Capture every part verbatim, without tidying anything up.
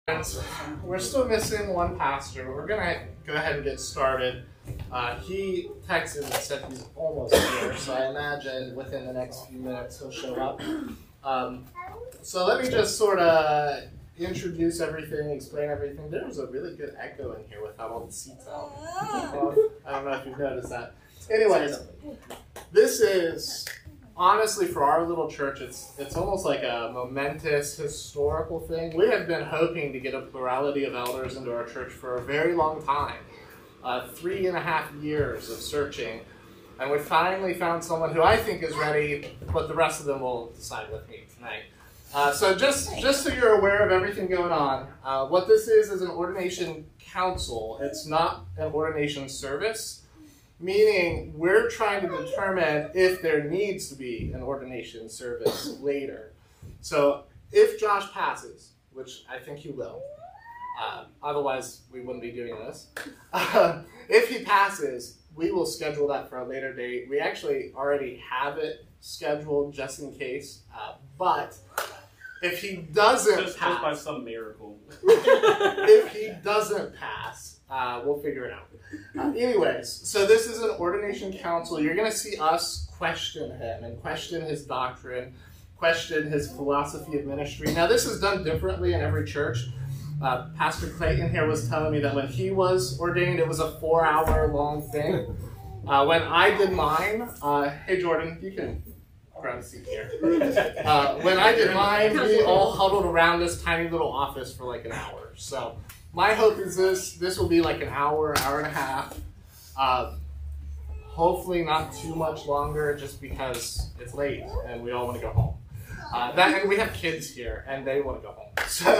We're still missing one pastor. We're going to go ahead and get started. Uh, he texted and said he's almost here, so I imagine within the next few minutes he'll show up. Um, so let me just sort of introduce everything, explain everything. There was a really good echo in here without all the seats out. Well, I don't know if you've noticed that. Anyways, this is... honestly, for our little church, it's it's almost like a momentous historical thing. We have been hoping to get a plurality of elders into our church for a very long time. Uh, three and a half years of searching. And we finally found someone who I think is ready, but the rest of them will decide with me tonight. Uh, so just, just so you're aware of everything going on, uh, what this is is an ordination council. It's not an ordination service. Meaning, we're trying to determine if there needs to be an ordination service later. So, if Josh passes, which I think he will, uh, otherwise we wouldn't be doing this. Uh, if he passes, we will schedule that for a later date. We actually already have it scheduled just in case, uh, but if he doesn't just, pass, just by some miracle, if he doesn't pass, Uh, we'll figure it out. Uh, anyways, so this is an ordination council. You're going to see us question him and question his doctrine, question his philosophy of ministry. Now, this is done differently in every church. Uh, Pastor Clayton here was telling me that when he was ordained, it was a four-hour long thing. Uh, when I did mine, uh, hey, Jordan, you can grab a seat here. Uh, when I did mine, we all huddled around this tiny little office for like an hour. So my hope is this, this will be like an hour, hour and a half. Uh, hopefully not too much longer just because it's late and we all want to go home. Uh, that, and we have kids here and they want to go home. So,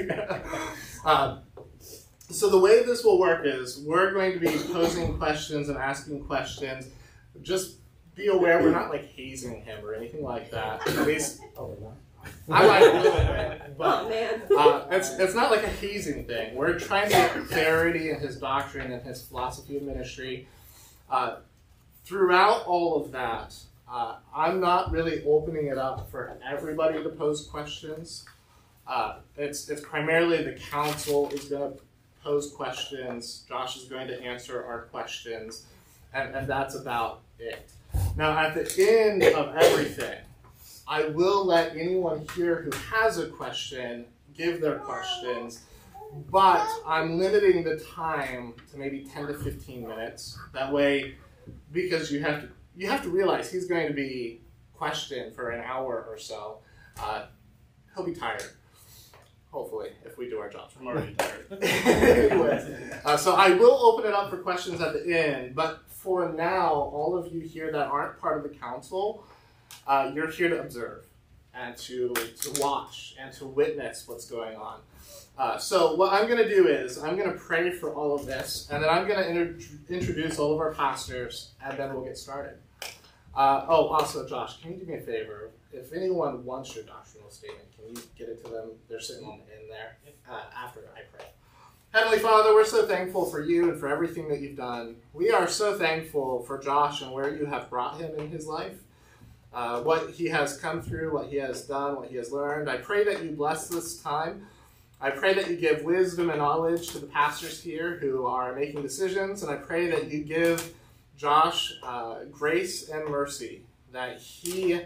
uh, so the way this will work is we're going to be posing questions and asking questions. Just be aware we're not like hazing him or anything like that. At least, I like a little bit, but uh, it's, it's not like a hazing thing. We're trying to get clarity in his doctrine and his philosophy of ministry. Uh, throughout all of that, uh, I'm not really opening it up for everybody to pose questions. Uh, it's, it's primarily the council is going to pose questions. Josh is going to answer our questions, and, and that's about it. Now, at the end of everything, I will let anyone here who has a question give their questions, but I'm limiting the time to maybe ten to fifteen minutes. That way, because you have to you have to realize he's going to be questioned for an hour or so. Uh, he'll be tired, hopefully, if we do our jobs. I'm already tired. Anyway, uh, so I will open it up for questions at the end, but for now, all of you here that aren't part of the council, Uh, you're here to observe and to, to watch and to witness what's going on. Uh, so what I'm going to do is I'm going to pray for all of this, and then I'm going to inter- introduce all of our pastors, and then we'll get started. Uh, oh, also, Josh, can you do me a favor? If anyone wants your doctrinal statement, can you get it to them? They're sitting in there uh, after I pray. Heavenly Father, we're so thankful for you and for everything that you've done. We are so thankful for Josh and where you have brought him in his life. Uh, what he has come through, what he has done, what he has learned. I pray that you bless this time. I pray that you give wisdom and knowledge to the pastors here who are making decisions, and I pray that you give Josh uh, grace and mercy, that he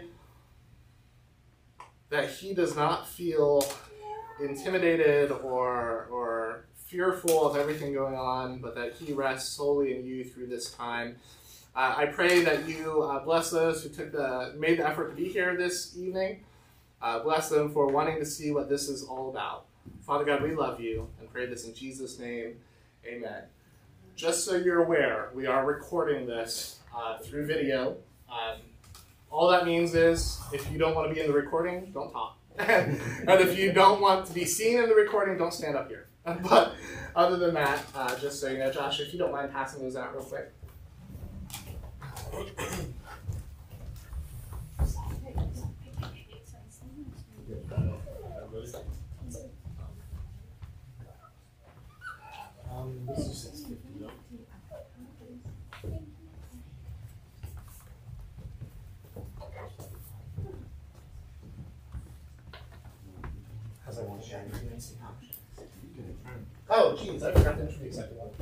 that he does not feel intimidated or or fearful of everything going on, but that he rests solely in you through this time. Uh, I pray that you uh, bless those who took the made the effort to be here this evening. Uh, bless them for wanting to see what this is all about. Father God, we love you and pray this in Jesus' name. Amen. Just so you're aware, we are recording this uh, through video. Um, all that means is if you don't want to be in the recording, don't talk. And if you don't want to be seen in the recording, don't stand up here. But other than that, uh, just so you know, Josh, if you don't mind passing those out real quick. Um, this is six fifty, though. How's everyone sharing? Oh, geez, I forgot to introduce everyone.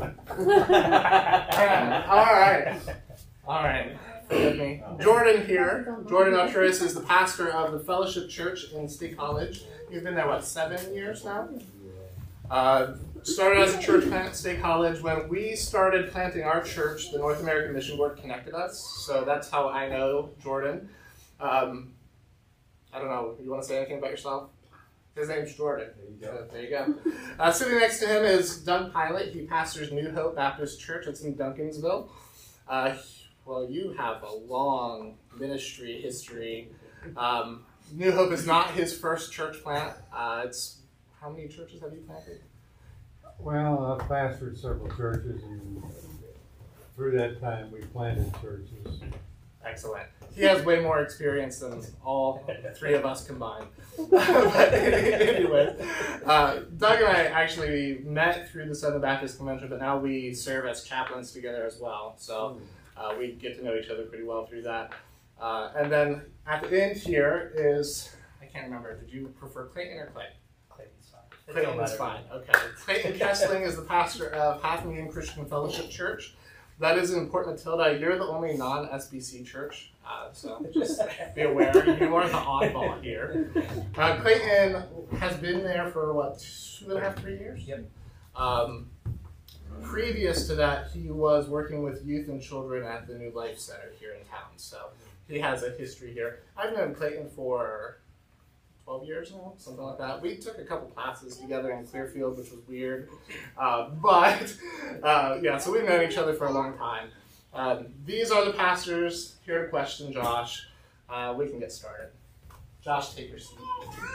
All right. All right. Forgive me. Jordan here. Jordan Arturis is the pastor of the Fellowship Church in State College. You've been there, what, seven years now? Uh, started as a church plant at State College. When we started planting our church, the North American Mission Board connected us. So that's how I know Jordan. Um, I don't know. You want to say anything about yourself? His name's Jordan. There you go. So, there you go. Uh, sitting next to him is Doug Pilot. He pastors New Hope Baptist Church. It's in Duncansville. Uh, well, you have a long ministry history. Um, New Hope is not his first church plant. Uh, it's how many churches have you planted? Well, I've pastored several churches, and through that time, we planted churches. Excellent. He has way more experience than all three of us combined. But anyways, uh, Doug and I actually met through the Southern Baptist Convention, but now we serve as chaplains together as well. So uh, we get to know each other pretty well through that. Uh, and then at the end here is, I can't remember, did you prefer Clayton or Clay? Clayton's fine. Clayton's fine, okay. Clayton Kessling is the pastor of Half Moon Christian Fellowship Church. That is in Port Matilda. You're the only non-S B C church, uh, so just be aware. You're more of the oddball here. Uh, Clayton has been there for, what, two and a half, three years? Yep. Um, previous to that, he was working with youth and children at the New Life Center here in town, so he has a history here. I've known Clayton for twelve years now, something like that. We took a couple classes together in Clearfield, which was weird. Uh, but, uh, yeah, so we've known each other for a long time. Um, these are the pastors here to question Josh. Uh, we can get started. Josh, take your seat.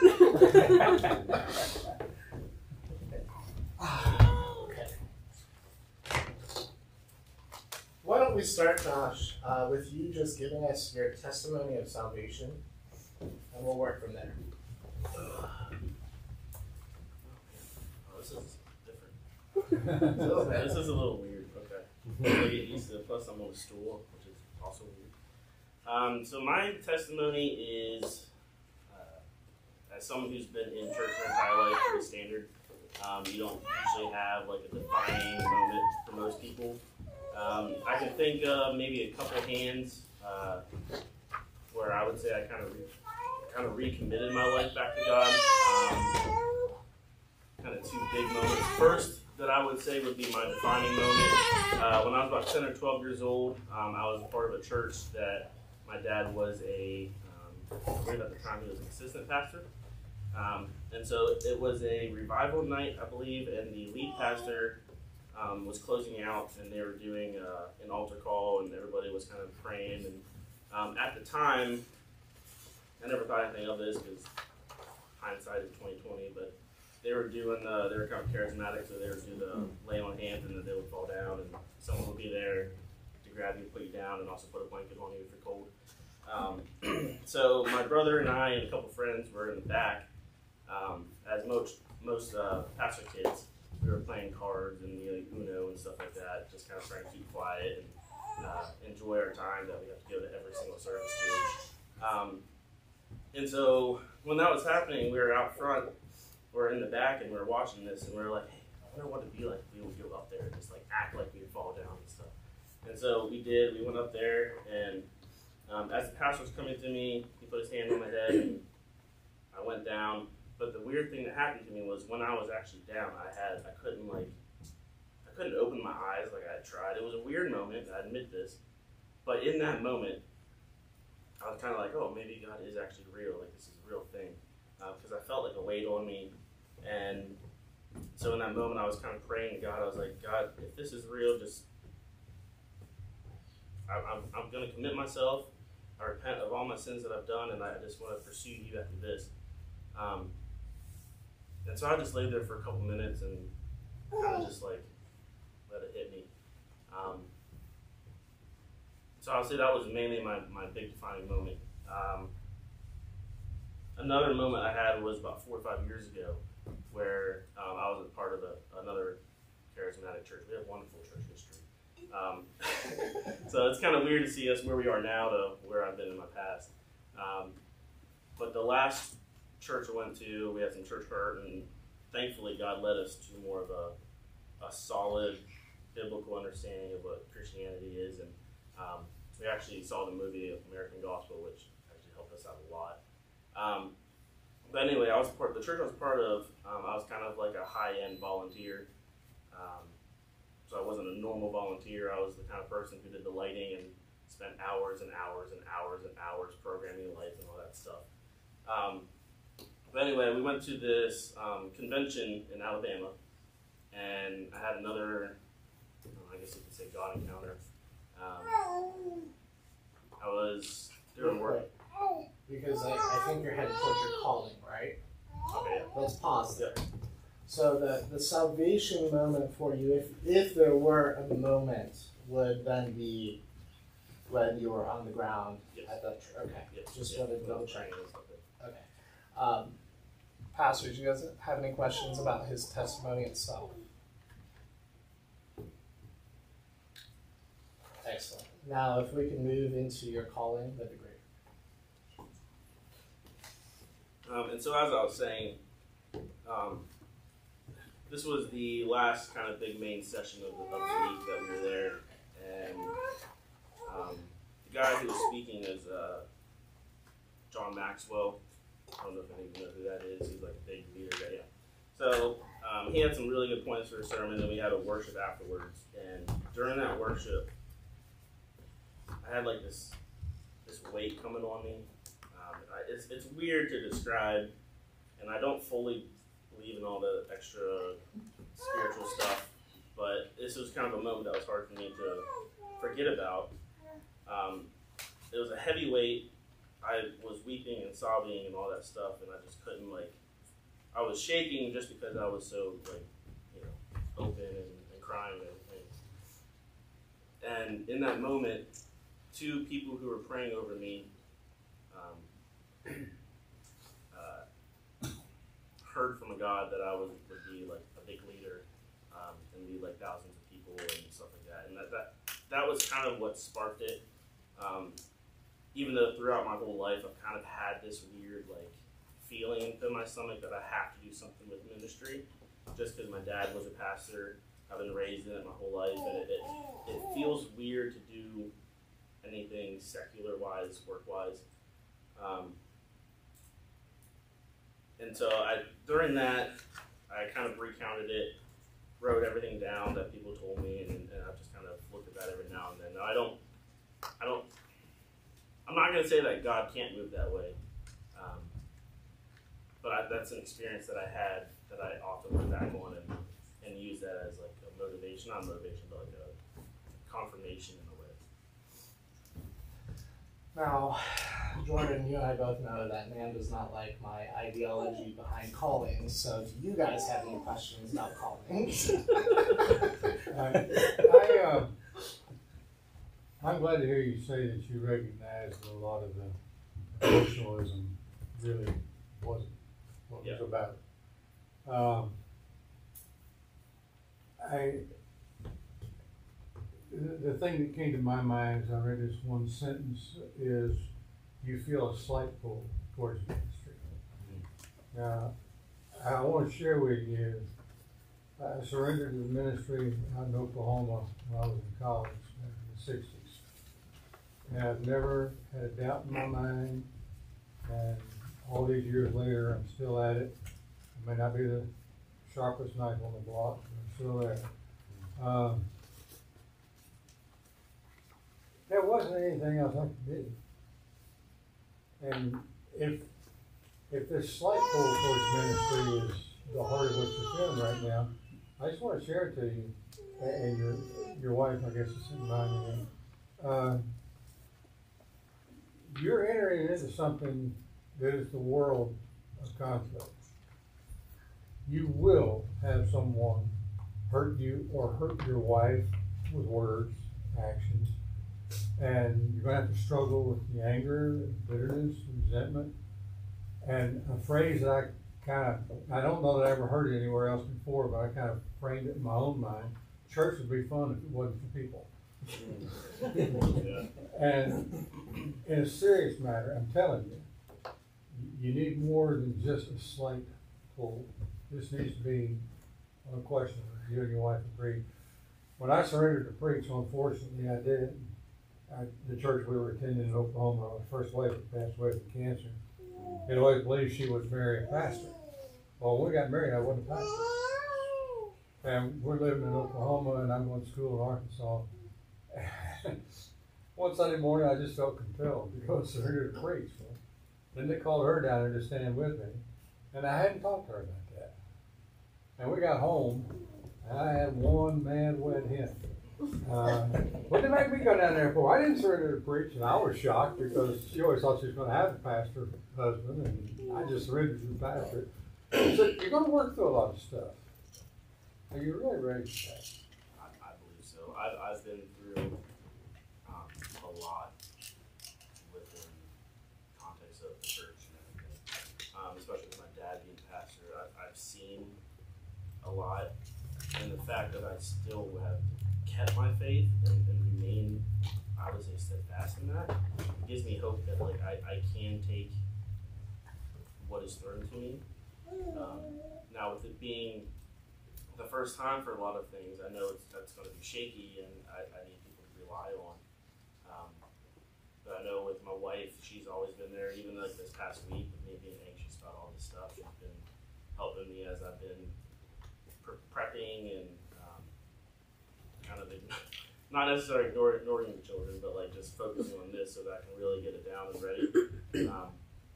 Okay. Why don't we start, Josh, uh, with you just giving us your testimony of salvation, and we'll work from there. Oh, this is different. So, this is a little weird. Okay. I get used to it. Plus, I'm on a stool, which is also weird. Um, so my testimony is, uh, as someone who's been in church their entire life, pretty standard. Um, you don't usually have like a defining moment for most people. Um, I can think of maybe a couple hands uh, where I would say I kind of. Re- kind of recommitted my life back to God. Um, kind of two big moments. First that I would say would be my defining moment. Uh, when I was about ten or twelve years old, um, I was a part of a church that my dad was a, um, I believe at the time he was an assistant pastor. Um, and so it was a revival night, I believe, and the lead pastor um, was closing out, and they were doing uh, an altar call, and everybody was kind of praying. And um, at the time, I never thought anything of this because hindsight is twenty twenty, but they were doing the, they were kind of charismatic, so they would do the lay on hands and then they would fall down and someone would be there to grab you, put you down, and also put a blanket on you if you're cold. Um, so my brother and I and a couple friends were in the back. Um, as most most uh, pastor kids, we were playing cards and you know, Uno and stuff like that, just kind of trying to keep quiet and uh, enjoy our time that we have to go to every single service to. Um, And so when that was happening, we were out front, we were in the back, and we were watching this, and we were like, hey, I wonder what it'd be like if we would go up there and just like act like we'd fall down and stuff. And so we did, we went up there, and um, as the pastor was coming to me, he put his hand on my head, and I went down. But the weird thing that happened to me was when I was actually down, I had, I couldn't like, I couldn't open my eyes like I had tried. It was a weird moment, I admit this. But in that moment, I was kind of like, oh, maybe God is actually real. Like, this is a real thing. Because uh, I felt like a weight on me. And so in that moment, I was kind of praying to God. I was like, God, if this is real, just, I, I'm, I'm going to commit myself. I repent of all my sins that I've done, and I just want to pursue you after this. Um, and so I just laid there for a couple minutes and kind of just like let it hit me. Um, So I would say that was mainly my, my big defining moment. Um, another moment I had was about four or five years ago where um, I was a part of a, another charismatic church. We have wonderful church history. Um, so it's kind of weird to see us where we are now to where I've been in my past. Um, but the last church I went to, we had some church hurt, and thankfully, God led us to more of a, a solid biblical understanding of what Christianity is. And um, we actually saw the movie American Gospel, which actually helped us out a lot. Um, but anyway, I was part, the church I was part of, um, I was kind of like a high-end volunteer. Um, so I wasn't a normal volunteer. I was the kind of person who did the lighting and spent hours and hours and hours and hours programming the lights and all that stuff. Um, but anyway, we went to this um, convention in Alabama, and I had another, I guess you could say, God encounter. Um, I was doing work. Because I, I think you're headed towards your calling, right? Okay. Let's pause there. Yeah. So the, the salvation moment for you, if if there were a moment, would then be when you were on the ground Yes. at that. Tr- okay. Yes. Just Yes. wanted to double check. Training and stuff. Okay. Um, Pastors, you guys have any questions about his testimony itself? Excellent. Now, if we can move into your calling, that'd be great. Um, and so as I was saying, um, this was the last kind of big main session of the, of the week that we were there, and um, the guy who was speaking is uh, John Maxwell. I don't know if any of you know who that is. He's like a big leader guy. Yeah. So um, he had some really good points for a sermon, and we had a worship afterwards. And during that worship, I had like this this weight coming on me. Um, I, it's it's weird to describe, and I don't fully believe in all the extra spiritual stuff. But this was kind of a moment that was hard for me to forget about. Um, it was a heavy weight. I was weeping and sobbing and all that stuff, and I just couldn't, like, I was shaking just because I was so, like, you know, open and, and crying and everything. And in that moment, two people who were praying over me um, uh, heard from a God that I was, would be, like, a big leader um, and lead, like, thousands of people and stuff like that. And that, that, that was kind of what sparked it. Um, even though throughout my whole life I've kind of had this weird like feeling in my stomach that I have to do something with ministry, just because my dad was a pastor, I've been raised in it my whole life, and it, it, it feels weird to do anything secular-wise, work-wise. Um, and so I, during that, I kind of recounted it, wrote everything down that people told me, and, and I just kind of looked at that every now and then. Now I don't, I don't. I'm not going to say that God can't move that way, um, but I, that's an experience that I had that I often look back on and, and use that as like a motivation, not motivation, but like a confirmation in a way. Now, Jordan, you and I both know that man does not like my ideology behind calling, so do you guys have any questions about calling? I, I uh, I'm glad to hear you say that you recognize that a lot of the emotionalism really wasn't what it Yeah. was about. Um, I the, the thing that came to my mind as I read this one sentence is you feel a slight pull towards ministry. Mm-hmm. Now, I want to share with you, I surrendered to the ministry out in Oklahoma when I was in college in the sixties. And I've never had a doubt in my mind, and all these years later, I'm still at it. I may not be the sharpest knife on the block, but I'm still there. Um, there wasn't anything else I could do. And if if this slight pull towards ministry is the heart of what you're feeling right now, I just want to share it to you, and your your wife, I guess, is sitting behind me. Uh, You're entering into something that is the world of conflict. You will have someone hurt you or hurt your wife with words, actions, and you're going to have to struggle with the anger, bitterness, resentment. And a phrase that I kind of, I don't know that I ever heard it anywhere else before, but I kind of framed it in my own mind. Church would be fun if it wasn't for people. Yeah. And in a serious matter, I'm telling you, you need more than just a slight well, this needs to be a question, you and your wife agree. When I surrendered to preach, unfortunately, I did. I, the church we were attending in Oklahoma, our first wife passed away from cancer. And I always believed she would marry a pastor. Well, when we got married, I wasn't a pastor. And we're living in Oklahoma, and I'm going to school in Arkansas. One Sunday morning, I just felt compelled to go surrender to preach. Well, then they called her down there to stand with me, and I hadn't talked to her about that. And we got home, and I had one mad wet hen. Uh, what did they make me go down there for? I didn't surrender to preach, and I was shocked because she always thought she was going to have a pastor husband, and I just surrendered to the pastor. So you're going to work through a lot of stuff. Are you really ready for that? I, I believe so. I've, I've been through um, a lot within the context of the church and everything, um, especially with my dad being pastor. I've, I've seen a lot, and the fact that I still have kept my faith and, and remain, I would say, steadfast in that, it gives me hope that like I, I can take what is thrown to me. Um, now, with it being the first time for a lot of things, I know it's, that's going to be shaky, and I, I need people to rely on. Um, but I know with my wife, she's always been there, even like this past week, with me being anxious about all this stuff. She's been helping me as I've been pre- prepping and um, kind of not necessarily ignoring, ignoring the children, but like just focusing on this so that I can really get it down and ready. Um,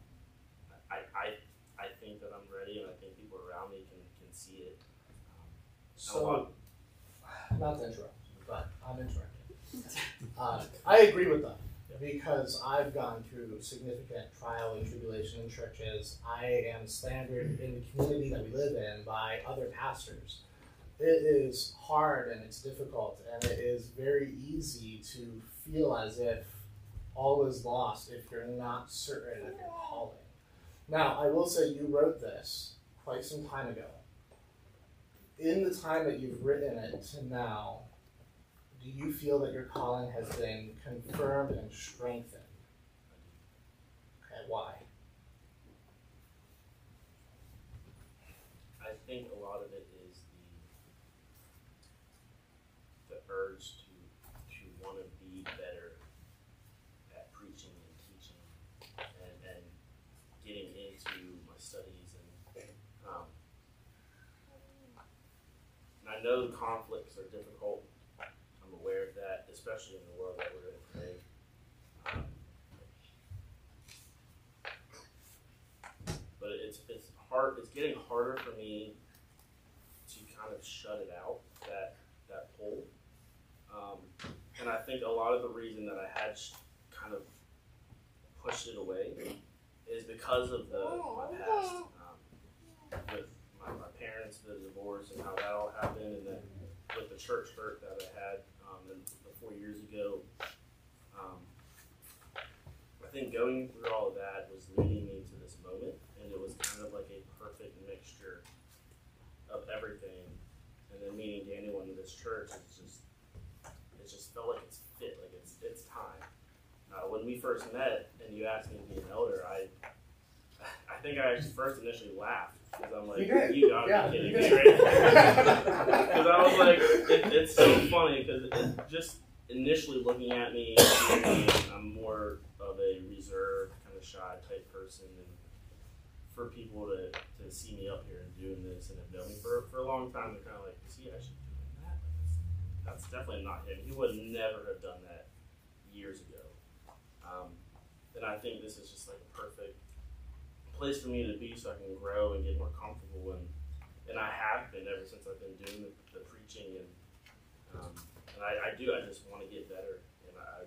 I, I I think that I'm ready, and I think people around me can, can see it. Um, So, not to interrupt, but I'm interrupting. uh, I agree with them because I've gone through significant trial and tribulation in churches. I am slandered in the community that we live in by other pastors. It is hard and it's difficult, and it is very easy to feel as if all is lost if you're not certain of your calling. Now, I will say you wrote this quite some time ago. In the time that you've written it to now, do you feel that your calling has been confirmed and strengthened? Okay, why? I think a lot of it is the the urge to to want to be better at preaching and teaching and, and getting into my studies and um, and I know the conflicts are difficult. I'm aware of that, especially in the world that we're in today. Um, but it's it's hard. It's getting harder for me to kind of shut it out, that that pull. Um, and I think a lot of the reason that I had sh- kind of pushed it away is because of the my past um, with my, my parents, the divorce, and how that all happened, and then with the church hurt that I had um, and the four years ago. Um, I think going through all of that was leading me to this moment, and it was kind of like a perfect mixture of everything. And then meeting Daniel in this church, it's just it just felt like it's fit, like it's it's time. Uh, when we first met, and you asked me to be an elder, I I think I actually first initially laughed because I'm like, you, you gotta yeah, be kidding me, right? Because I was like, it, it's so funny because it, just initially looking at me, I'm more of a reserved, kind of shy type person, and for people to, to see me up here and doing this and have known me for, for a long time, they're kind of like, is he actually doing that? That's, that's definitely not him. He would never have done that years ago. Um, and I think this is just like a perfect place for me to be so I can grow and get more comfortable, and and I have been ever since I've been doing the, the preaching, and um, and I, I do I just want to get better, and I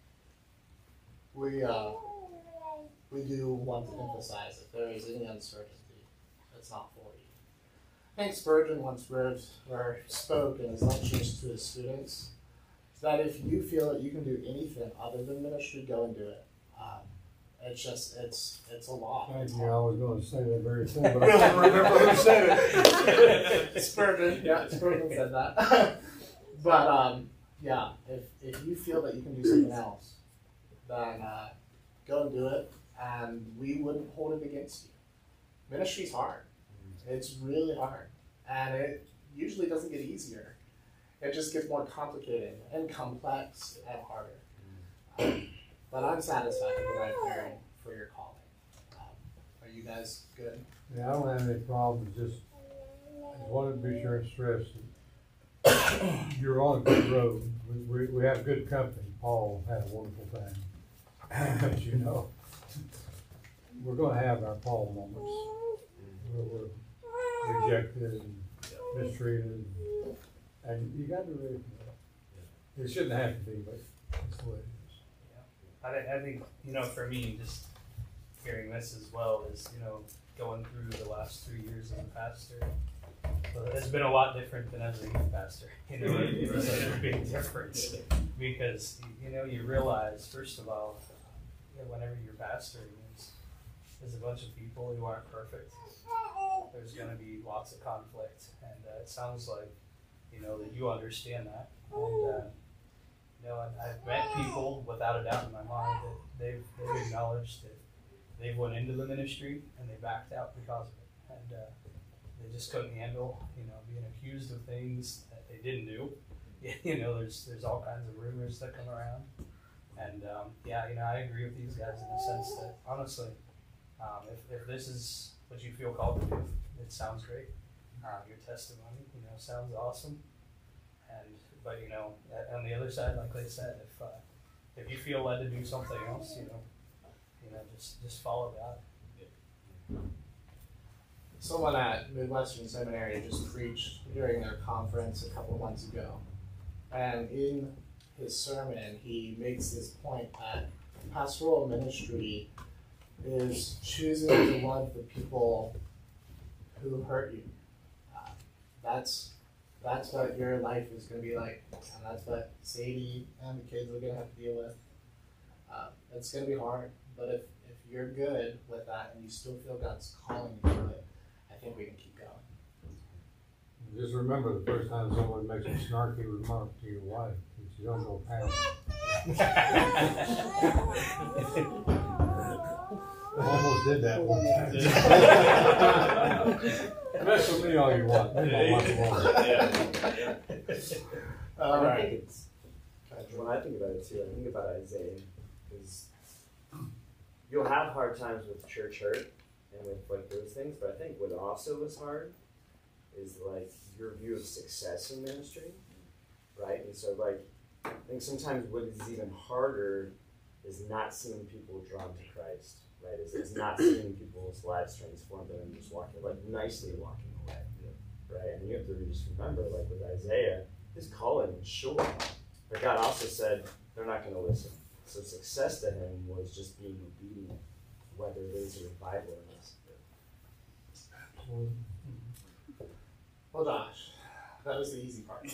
We uh, we do want to emphasize if there is any uncertainty, it's not for you. I think Spurgeon once wrote or spoke in his lectures to his students that if you feel that you can do anything other than ministry, go and do it. Um, It's just, it's it's a lot. Thank you. I was going to say that very thing, but I can't remember who said it. Spurgeon, yeah, Spurgeon said that. But um, yeah, if if you feel that you can do something else, then uh, go and do it, and we wouldn't hold it against you. Ministry's hard. It's really hard, and it usually doesn't get easier. It just gets more complicated and complex and harder. Um, but I'm satisfied with what I'm hearing for your calling. Um, are you guys good? Yeah, I don't have any problems, just, I just wanted to be sure and stress that you're on a good road. We, we, we have good company. Paul had a wonderful time, as you know. We're gonna have our Paul moments, where we're rejected and mistreated, and you gotta be ready for that. It shouldn't have to be, but that's the way it is. I think, I think, you know, for me, just hearing this as well is, you know, going through the last three years as a pastor. So it's been a lot different than as a youth pastor. You know, it's a big difference because, you know, you realize, first of all, you know, whenever you're pastoring, there's, there's a bunch of people who aren't perfect. There's going to be lots of conflict, and uh, it sounds like, you know, that you understand that. And, uh, you know, I've met people without a doubt in my mind that they've, they've acknowledged that they went into the ministry and they backed out because of it. And uh, they just couldn't handle, you know, being accused of things that they didn't do. You know, there's there's all kinds of rumors that come around. And um, yeah, you know, I agree with these guys in the sense that, honestly, um, if, if this is what you feel called to do, it sounds great. Uh, your testimony, you know, sounds awesome. And but you know, on the other side, like they said, if uh, if you feel led to do something else, you know, you know, just just follow God. Someone at Midwestern Seminary just preached during their conference a couple months ago, and in his sermon, he makes this point that pastoral ministry is choosing to love the people who hurt you. Uh, that's That's what your life is going to be like, and that's what Sadie and the kids are going to have to deal with. Uh, it's going to be hard, but if, if you're good with that and you still feel God's calling you to it, I think we can keep going. Just remember the first time someone makes a snarky remark to your wife, that you don't go past it. I almost did that one time. Mess with me all you want. Leave my wife alone. All I right. think it's, when I think about it too, I think about Isaiah, because you'll have hard times with church hurt and with like those things, but I think what also was hard is like your view of success in ministry, right? And so like, I think sometimes what is even harder is not seeing people drawn to Christ, right? Is, is not seeing people's lives transformed and then just walking, like nicely walking away, right? And you have to just remember, like with Isaiah, his calling was short, but God also said they're not going to listen. So success to him was just being obedient, whether there's a revival in us. Well, Josh, that was the easy part.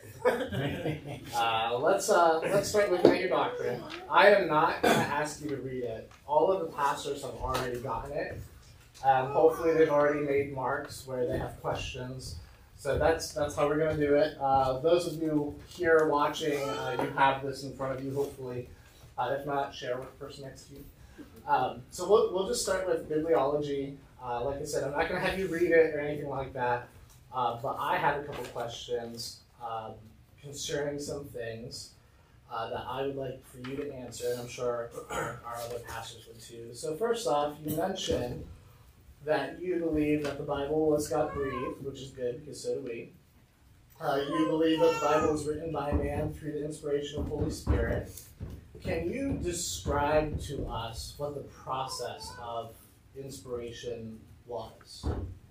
uh, let's uh, let's start looking at your doctrine. I am not going to ask you to read it. All of the pastors have already gotten it. Um, hopefully, they've already made marks where they have questions. So that's that's how we're going to do it. Uh, those of you here watching, uh, you have this in front of you, hopefully. Uh, if not, share with the person next to you. Um, so we'll, we'll just start with bibliology. Uh, like I said, I'm not going to have you read it or anything like that. Uh, but I have a couple questions um, concerning some things uh, that I would like for you to answer, and I'm sure our, our other pastors would too. So first off, you mentioned that you believe that the Bible was God-breathed, which is good, because so do we. Uh, you believe that the Bible was written by man through the inspiration of the Holy Spirit. Can you describe to us what the process of inspiration was?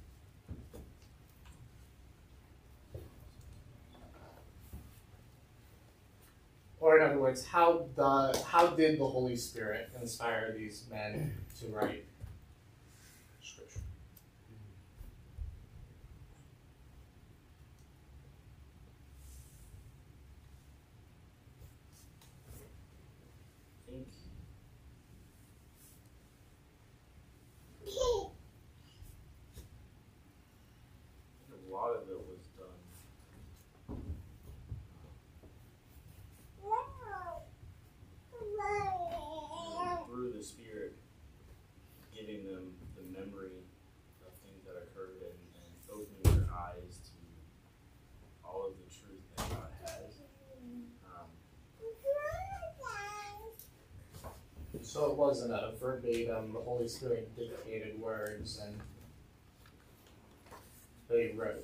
Or in other words, how the how did the Holy Spirit inspire these men to write Scripture? I think a lot of it was done through the Spirit So it wasn't a verbatim, the Holy Spirit dictated words and they wrote.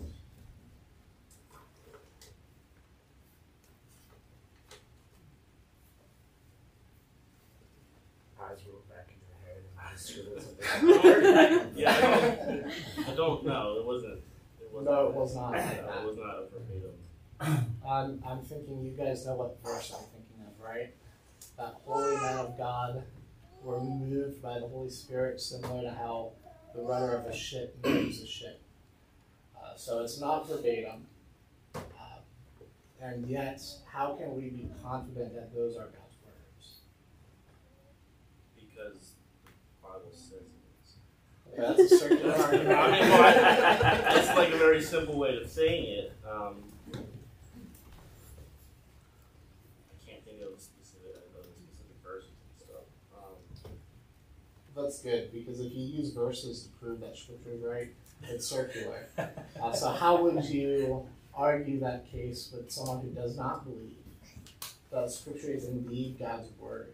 Eyes roll back into the head and I scribbled something. Yeah, I don't, I don't know. It wasn't. It wasn't No, it was not like no, that. it was not a verbatim. I'm, I'm thinking you guys know what verse I'm thinking of, right? That holy man of God were moved by the Holy Spirit, similar to how the rudder of a ship moves a ship. Uh, so it's not verbatim. Uh, and yet, how can we be confident that those are God's words? Because the Bible says it is. Okay, that's a circular I argument. mean, well, I, that's like a very simple way of saying it. Um, I can't think of a specific, of a specific verses and stuff. Um, That's good, because if you use verses to prove that Scripture is right, it's circular. Uh, so how would you argue that case with someone who does not believe that Scripture is indeed God's Word?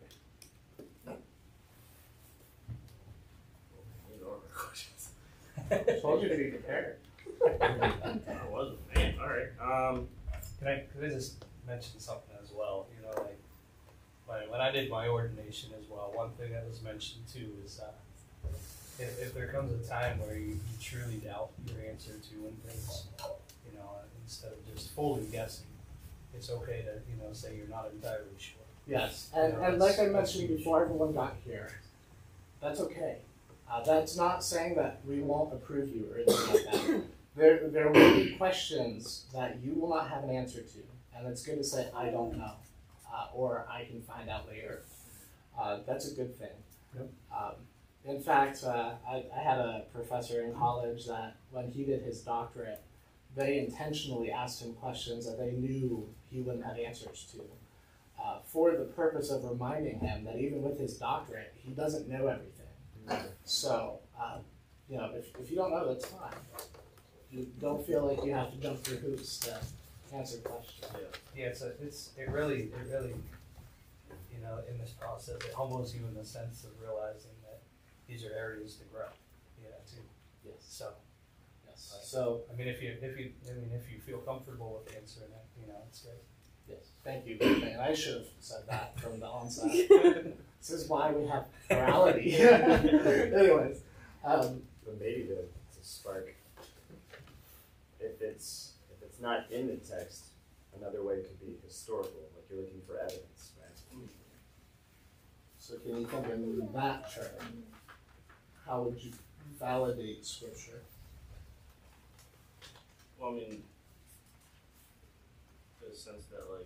these are hard questions. I told you to be prepared. I wasn't, man. All right. Um, Can I, can I just mention something as well? You know, like when, when I did my ordination as well, one thing that was mentioned too is uh, if, if there comes a time where you, you truly doubt your answer to when things, you know, instead of just fully guessing, it's okay to, you know, say you're not entirely sure. Yes, and, Yeah, and like I that's- mentioned before everyone got here, that's okay. Uh, that's not saying that we won't approve you or anything like that. There, there will be questions that you will not have an answer to, and it's good to say, I don't know, uh, or I can find out later. Uh, that's a good thing. Yep. Um, in fact, uh, I, I had a professor in college that when he did his doctorate, they intentionally asked him questions that they knew he wouldn't have answers to, uh, for the purpose of reminding him that even with his doctorate, he doesn't know everything. So, uh, you know, if, if you don't know, that's fine. You don't feel like you have to jump through hoops to answer questions. yeah. Yeah, it's a, it's it really it really you know in this process it humbles you in the sense of realizing that these are areas to grow. Yeah, too. Yes. So Yes. So, I mean, if you if you I mean if you feel comfortable with answering it, you know, it's great. yes. Thank you, man. I should have said that from the onset. This is why we have morality. Anyways, um, But maybe to, to spark, if it's if it's not in the text, another way could be historical, like you're looking for evidence, right? so can you think in that term? How would you validate Scripture? Well, I mean, in the sense that, like,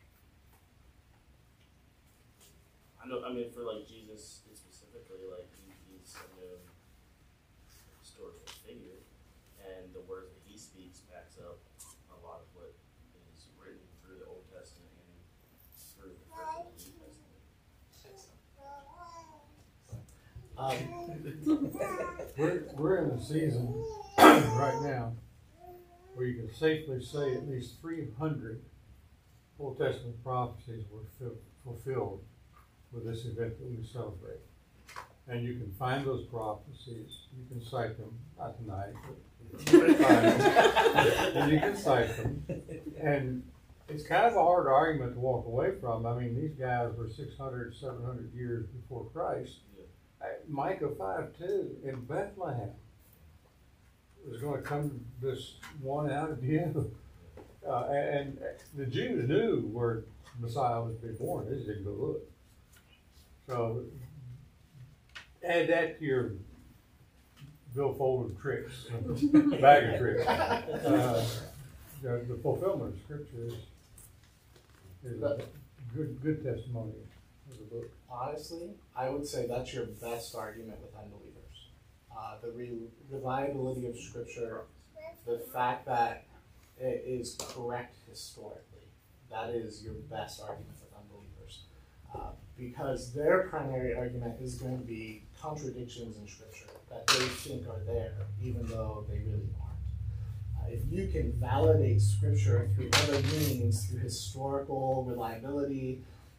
I know, I mean, for, like, Jesus specifically, like, he, he's a known historical figure, and the words that he speaks backs up a lot of what is written through the Old Testament and through the New Testament. Um, We're, we're in a season right now where you can safely say at least three hundred Old Testament prophecies were fil- fulfilled with this event that we celebrate. And you can find those prophecies, you can cite them, not tonight, but you can find them, and you can cite them. And it's kind of a hard argument to walk away from. I mean, these guys were six hundred, seven hundred years before Christ. Uh, Micah five two in Bethlehem was going to come this one out of you. Uh, and, and the Jews knew where Messiah was to be born. They just didn't go look. So add that to your billfold of tricks, bag of tricks. Uh, the, the fulfillment of Scripture is, is a good, good testimony of the book. honestly, I would say that's your best argument with unbelievers. Uh, the re- reliability of Scripture, the fact that it is correct historically, that is your best argument with unbelievers. Uh, because their primary argument is going to be contradictions in Scripture that they think are there, even though they really aren't. Uh, if you can validate Scripture through other means, through historical reliability,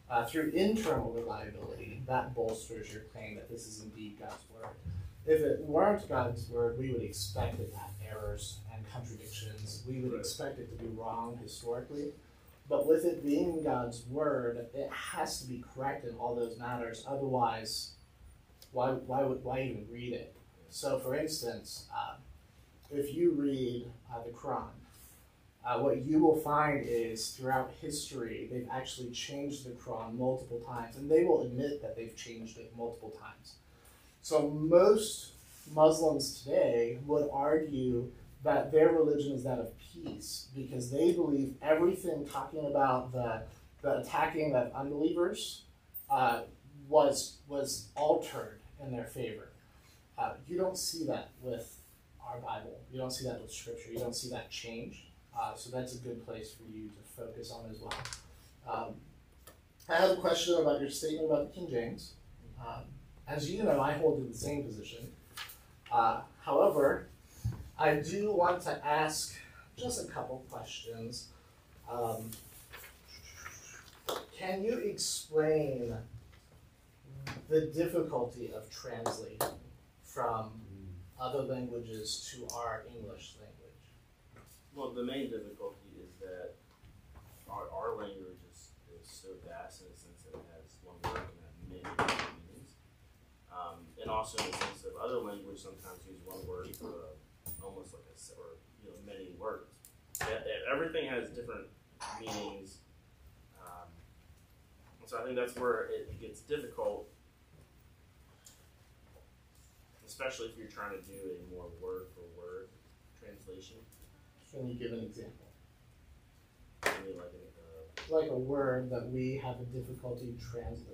uh, through internal reliability, that bolsters your claim that this is indeed God's word. If it weren't God's word, we would expect it to have errors and contradictions. We would expect it to be wrong historically. But with it being God's word, it has to be correct in all those matters. Otherwise, why why would why even read it? So, for instance, uh, if you read uh, the Quran, uh, what you will find is throughout history, they've actually changed the Quran multiple times, and they will admit that they've changed it multiple times. So most Muslims today would argue that their religion is that of peace because they believe everything talking about the, the attacking of unbelievers uh, was, was altered in their favor. Uh, you don't see that with our Bible. You don't see that with Scripture. You don't see that change. Uh, so that's a good place for you to focus on as well. Um, I have a question about your statement about the King James. Um, as you know, I hold to the same position. Uh, however, I do want to ask just a couple questions. Um, can you explain the difficulty of translating from other languages to our English language? Well, the main difficulty is that our, our language is, is so vast in the sense that it has one word and have many different meanings. Um, and also in the sense of other language sometimes use one word for a, almost like a, or you know, many words. Yeah, everything has different meanings. Um, so I think that's where it gets difficult, especially if you're trying to do a more word for word translation. Can you give an example? I mean, like, uh, Like a word that we have a difficulty translating.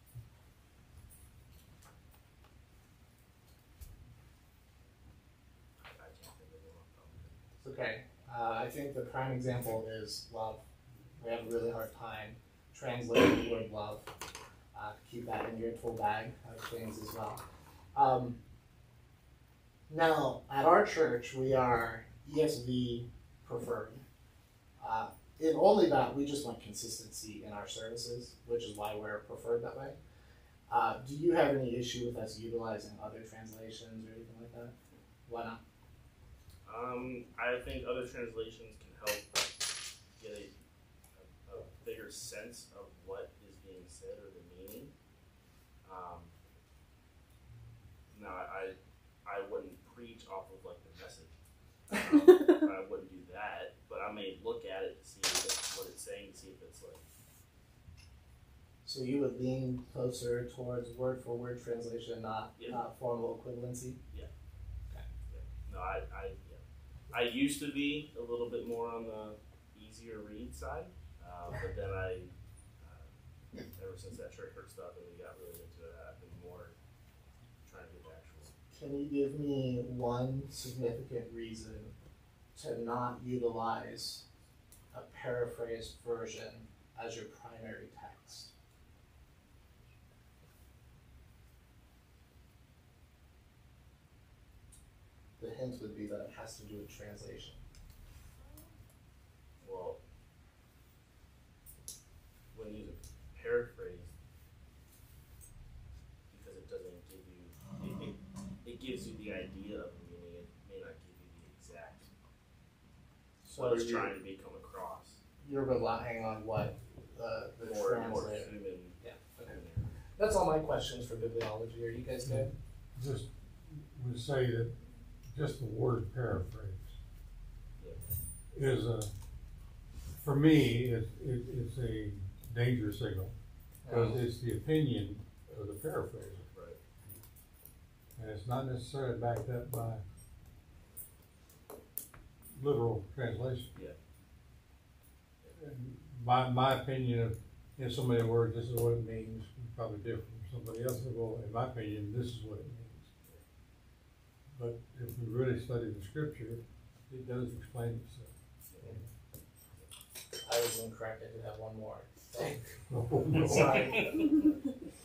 I, I can't think of one off the top of my head. It's okay. Uh, I think the prime example is love. We have a really hard time translating the word love. Uh, keep that in your tool bag of things as well. Um, now, at our church, we are E S V preferred. Uh, in only that, we just want consistency in our services, which is why we're preferred that way. Uh, do you have any issue with us utilizing other translations or anything like that? Why not? Um, I think other translations can help get a, a, a bigger sense of what is being said or the meaning. Um, now, I, I wouldn't preach off of like the message. Um, I wouldn't do that, but I may look at it to see if it's, what it's saying, to see if it's like. So you would lean closer towards word-for-word translation, not Yeah. not formal equivalency? No, I, I, yeah. I used to be a little bit more on the easier read side, uh, but then I, uh, ever since that church hurt stuff and we got really into it, I've been more trying to get the actual. Can you give me one significant reason to not utilize a paraphrased version as your primary text? The hint would be that it has to do with translation. Well, when you use a paraphrase, because it doesn't give you, it, it, it gives you the idea of the meaning, it may not give you the exact, So what it's you're, trying to become across. you're relying on what the, the More, more translator. human. Yeah, okay. That's all my questions for bibliology. Are you guys good? Just would say that just the word paraphrase Yeah. is a, for me, it, it, it's a danger signal because it's the opinion of the paraphraser. Right. And it's not necessarily backed up by literal translation. Yeah. And my, my opinion of, in so many words, this is what it means, probably different from somebody else. Well, in my opinion, this is what it means. But if we really study the scripture, it does explain itself. I was incorrect. I did have one more thing. Oh, no. Sorry.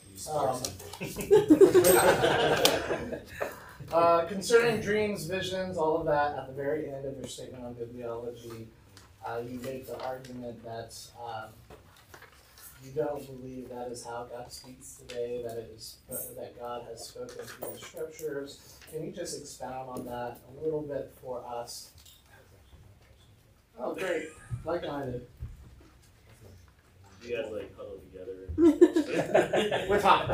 Um, uh, concerning dreams, visions, all of that, at the very end of your statement on bibliology, uh, you make the argument that um, you don't believe that is how God speaks today, that it is that God has spoken through the scriptures. Can you just expound on that a little bit for us? Oh, great. Like-minded. You guys like huddle together. We're talking.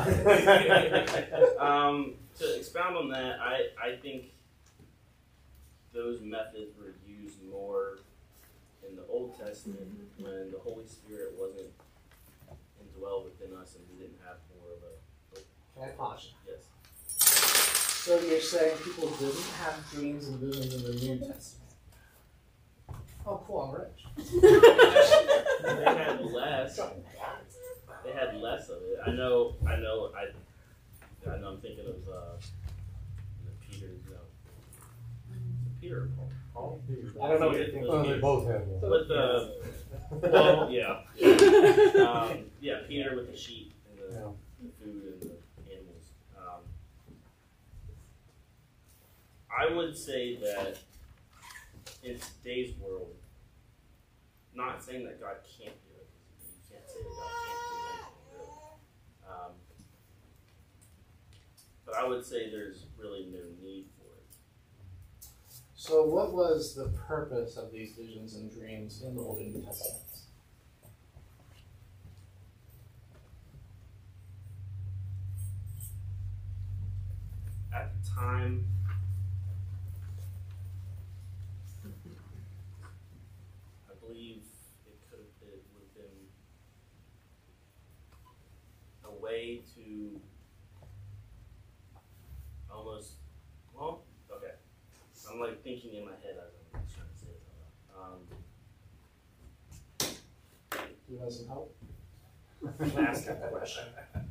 um, to expound on that, I, I think those methods were used more in the Old Testament when the Holy Spirit wasn't indwelled within us and we didn't have more of a. Can I pause you? Yes. So you're saying people didn't have dreams and visions in the New Testament? Oh, cool, I'm rich. They had less. They had less of it. I know. I know. I. I know. I'm thinking of uh, Peter. No. Peter or Paul. Paul. I don't know what you're thinking. Well, they both have one. With the. Well, yeah. Yeah. Um, yeah. Peter with the sheep and the, Yeah. the food and the animals. Um, I would say that in today's world, not saying that God can't do it, because you can't say that God can't do anything, really. Um, but I would say there's really no need for it. So what was the purpose of these visions and dreams in the Old and New Testaments? At the time, I believe it could have been, would have been a way to almost, well, okay. I'm like thinking in my head as I'm trying to say it out loud. Um, Do you want some help? I'm asking a question.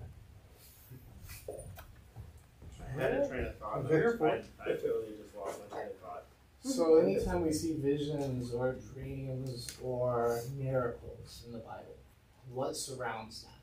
I had a train of thought. I'm here for I, it. I totally just lost my train of thought. So anytime we see visions or dreams or miracles in the Bible, what surrounds that?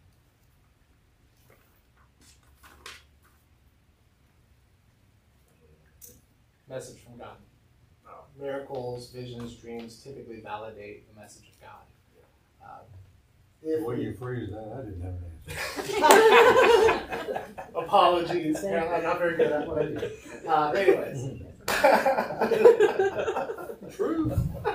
Message from God. Oh. Miracles, visions, dreams typically validate the message of God. Uh, if The way we- you phrased that, I didn't have an answer. Apologies, apparently I'm not very good at what I do. Uh, anyways. True.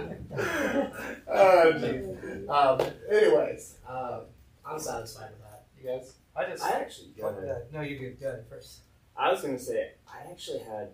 Oh, geez. Um, anyways, um, I'm satisfied with that. You guys? I just. I actually Oh, got go ahead. No, you good. Go ahead first. I was gonna say I actually had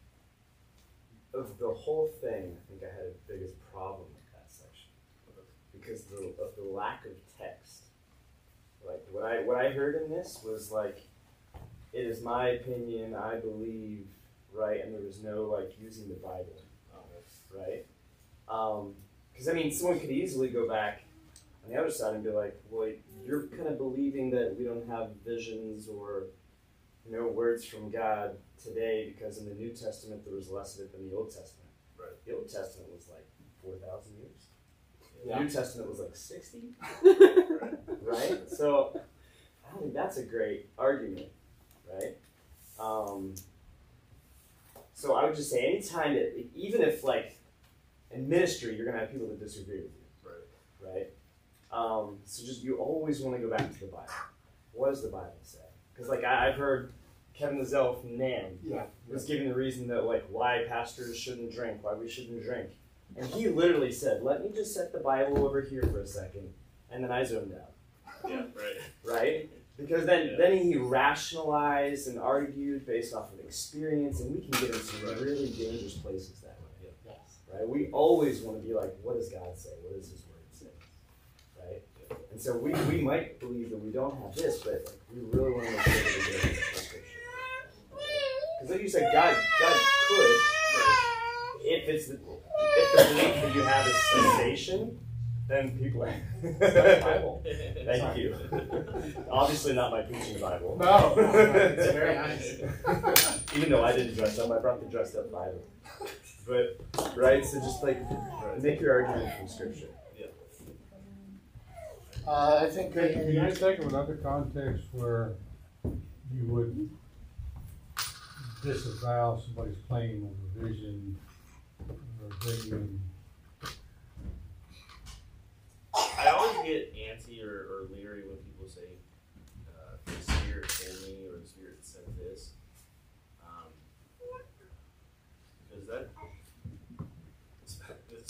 of the whole thing. I think I had the biggest problem with that section because the, of the lack of text. Like what I what I heard in this was like, it is my opinion. I believe, right, and there was no like using the Bible, right? Because um, I mean, someone could easily go back on the other side and be like, well, you're kind of believing that we don't have visions or you know, words from God today because in the New Testament there was less of it than the Old Testament. Right. The Old Testament was like four thousand years. Yeah. The New Testament was like sixty. Right? So I think that's a great argument, right? Um, so I would just say anytime that, even if like in ministry you're going to have people that disagree with you, Right. right? Um, so just you always want to go back to the Bible. What does the Bible say? Because like I, I've heard Kevin Lazelle from NAM Yeah. was giving the reason that like why pastors shouldn't drink, why we shouldn't drink, and he literally said, "Let me just set the Bible over here for a second," and then I zoned out. Yeah, right. Right? Because then Yeah. then he rationalized and argued based off of experience, and we can get into some Right. really dangerous places that way. Yes. Right? We always want to be like, what does God say? What does His Word say? Right? And so we, we might believe that we don't have this, but like, we really want to make sure that we get into the Scripture. Because like you said, God God could, if it's the if the belief that you have is cessation, then people. Bible. Thank Sorry. you. Obviously not my preaching Bible. No, no, no, it's very nice. Even though I didn't dress up, I brought the dressed up Bible. But right, so just like make your argument from Scripture. Uh, I think Can, can you that think of another context where you would disavow somebody's claim of a vision or dream? I always get antsy or, or leery when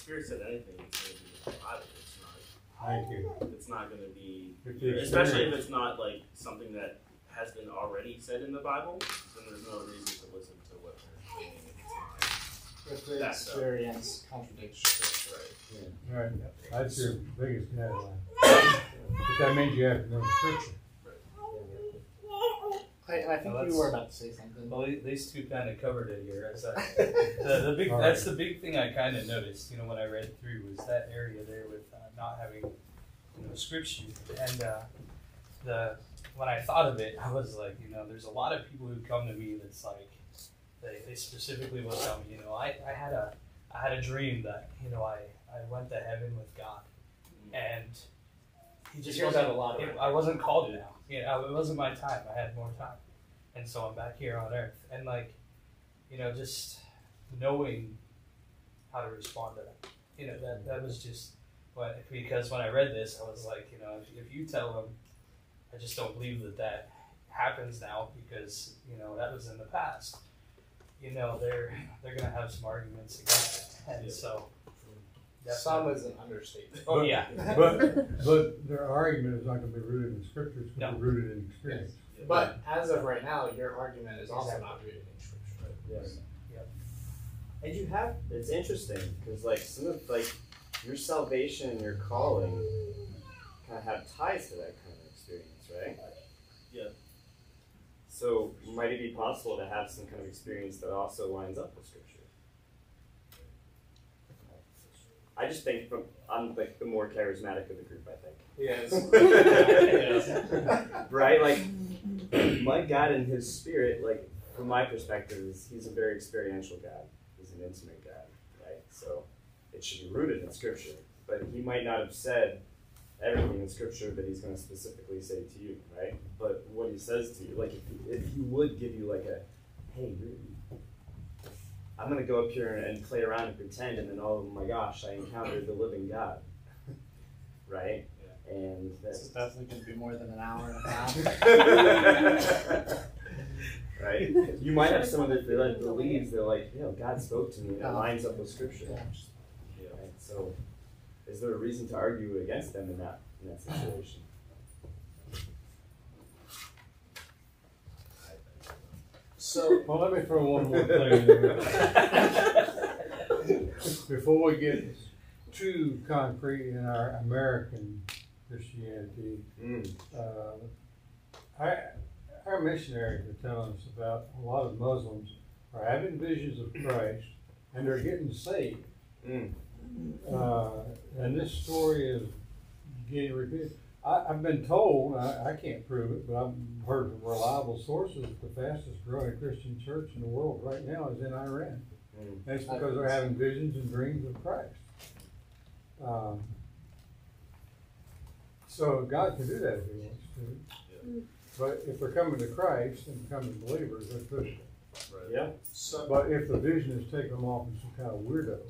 Spirit said anything, it's going to be in the Bible. It's not. Thank you. It's not going to be, If the especially if experience- it's not like something that has been already said in the Bible. Then there's no reason to listen to what they're saying if it's not. If the That's so. experience contradicts scripture. Right. Right, that's your biggest guideline. But that means you have to know the scripture. I, I think Well, you that's- were about to say something. Well, the- these two kind of covered it here. As I, the, the big, All that's right. the big thing I kind of noticed, you know, when I read through was that area there with uh, not having, you know, scripture. And uh, the when I thought of it, I was like, you know, there's a lot of people who come to me that's like, they, they specifically will tell me, you know, I, I had a I had a dream that, you know, I, I went to heaven with God, and he just You hear wasn't, that a lot it- around. I wasn't called now. You know, it wasn't my time. I had more time, and so I'm back here on Earth, and like, you know, just knowing how to respond to that. You know, that that was just what, because when I read this, I was like, you know, if, if you tell them, I just don't believe that that happens now because, you know, that was in the past. You know, they're they're gonna have some arguments against it, and Yeah. so. Some is an understatement. Oh yeah. But, but their argument is not going to be rooted in scripture, it's going to No. be rooted in experience. Yeah. But as of right now, your argument is also not rooted in scripture. Yes. Yep. And you have, it's interesting, because like some of, like, your salvation and your calling kind of have ties to that kind of experience, right? Yeah. So might it be possible to have some kind of experience that also lines up with scripture? I just think from, I'm like the more charismatic of the group, I think. Yes. Right? Like, my God and his spirit, like, from my perspective, is he's a very experiential God. He's an intimate God, right? So it should be rooted in scripture. But he might not have said everything in scripture that he's going to specifically say to you, right? But what he says to you, like, if he, if he would give you like a, hey, really, I'm going to go up here and play around and pretend, and then, oh my gosh, I encountered the living God, right? Yeah. And This is that's definitely going to be more than an hour and a half. right? You might have someone that like, believes they're like, you know, God spoke to me, and it Yeah. lines up with scripture. Yeah. Right? So, is there a reason to argue against them in that in that situation? So, Well, let me throw one more thing in there. Before we get too concrete in our American Christianity, Mm. uh, I, our missionaries are telling us about a lot of Muslims are having visions of Christ and they're getting saved. Mm. Uh, and this story is getting repeated. I, I've been told, I, I can't prove it, but I've heard from reliable sources that the fastest growing Christian church in the world right now is in Iran. Mm. And it's because they're having visions and dreams of Christ. Um, so God can do that if He wants to. But if they're coming to Christ and becoming believers, they're Christian. Right. Yeah. so But if the vision is taking them off as some kind of weirdo,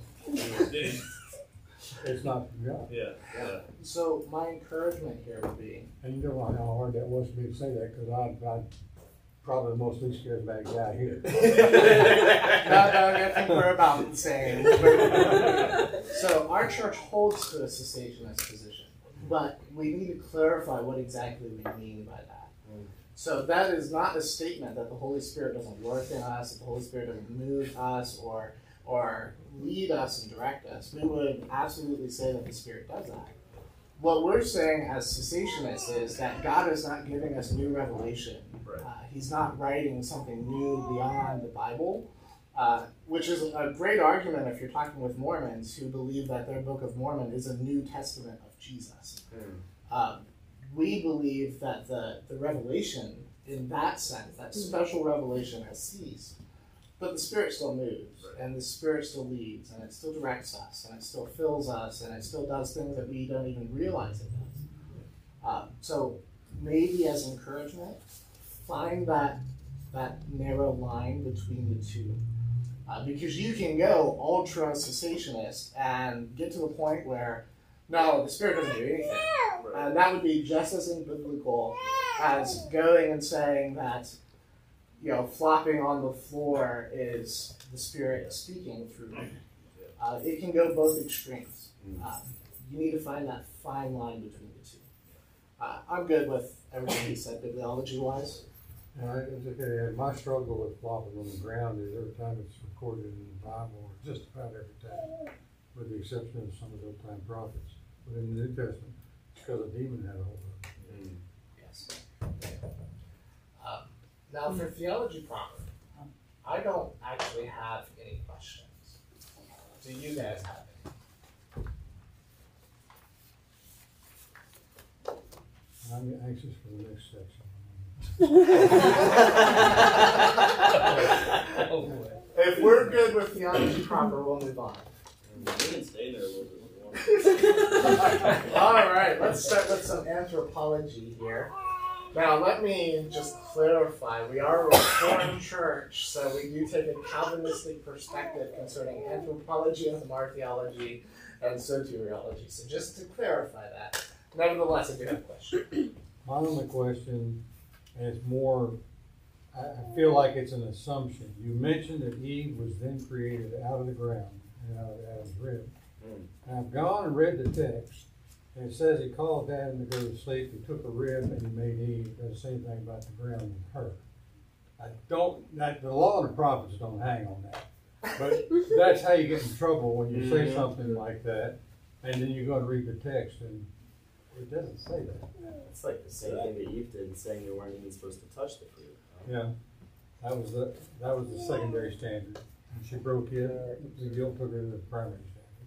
it's not from God. Yeah. Yeah. So my encouragement here would be, And you know how hard that was for me to say that because I'm, I'm probably the most least charismatic guy here. no, no, I think we're about the same. So our church holds to a cessationist position, but we need to clarify what exactly we mean by that. Mm. So that is not a statement that the Holy Spirit doesn't work in us, that the Holy Spirit doesn't move us or or lead us and direct us. We would absolutely say that the Spirit does that. What we're saying as cessationists is that God is not giving us new revelation. Right. Uh, he's not writing something new beyond the Bible, uh, which is a great argument if you're talking with Mormons who believe that their Book of Mormon is a New Testament of Jesus. Mm. Um, we believe that the, the revelation, in that sense, that special revelation has ceased. But the Spirit still moves, and the Spirit still leads, and it still directs us, and it still fills us, and it still does things that we don't even realize it does. Uh, so maybe as encouragement, find that that narrow line between the two. Uh, because you can go ultra cessationist and get to the point where, no, the Spirit doesn't do anything. Right. And that would be just as unbiblical as going and saying that, you know, flopping on the floor is the Spirit speaking through me. Uh, it can go both extremes. Um, you need to find that fine line between the two. Uh, I'm good with everything he said bibliology-wise. And I, it's okay, my struggle with flopping on the ground is every time it's recorded in the Bible, or just about every time, with the exception of some of the old-time prophets. But in the New Testament, it's because a demon had a hold of it. Mm. Yes. Um, now for theology proper, I don't actually have any questions. Do you guys have any? I'm anxious for the next section. Oh boy. If we're good with theology proper, we'll move on. We can stay there a little bit. All right, let's start with some anthropology here. Now, let me just clarify. We are a Reformed church, so we do take a Calvinistic perspective concerning anthropology and theology and soteriology. So just to clarify that. Nevertheless, I do have a question. My only question, and it's more, I, I feel like it's an assumption. You mentioned that Eve was then created out of the ground and out of Adam's rib. Mm. And I've gone and read the text, and it says he called Adam to go to sleep, he took a rib and he made Eve. It doesn't say anything about the ground and her. I don't, that, the law and the prophets don't hang on that. But that's how you get in trouble when you say something like that, and then you go and read the text, and it doesn't say that. It's like the same thing that Eve did, saying you weren't even supposed to touch the fruit. Yeah, that was the, that was the secondary standard. And she broke it, the guilt took her to the primary standard.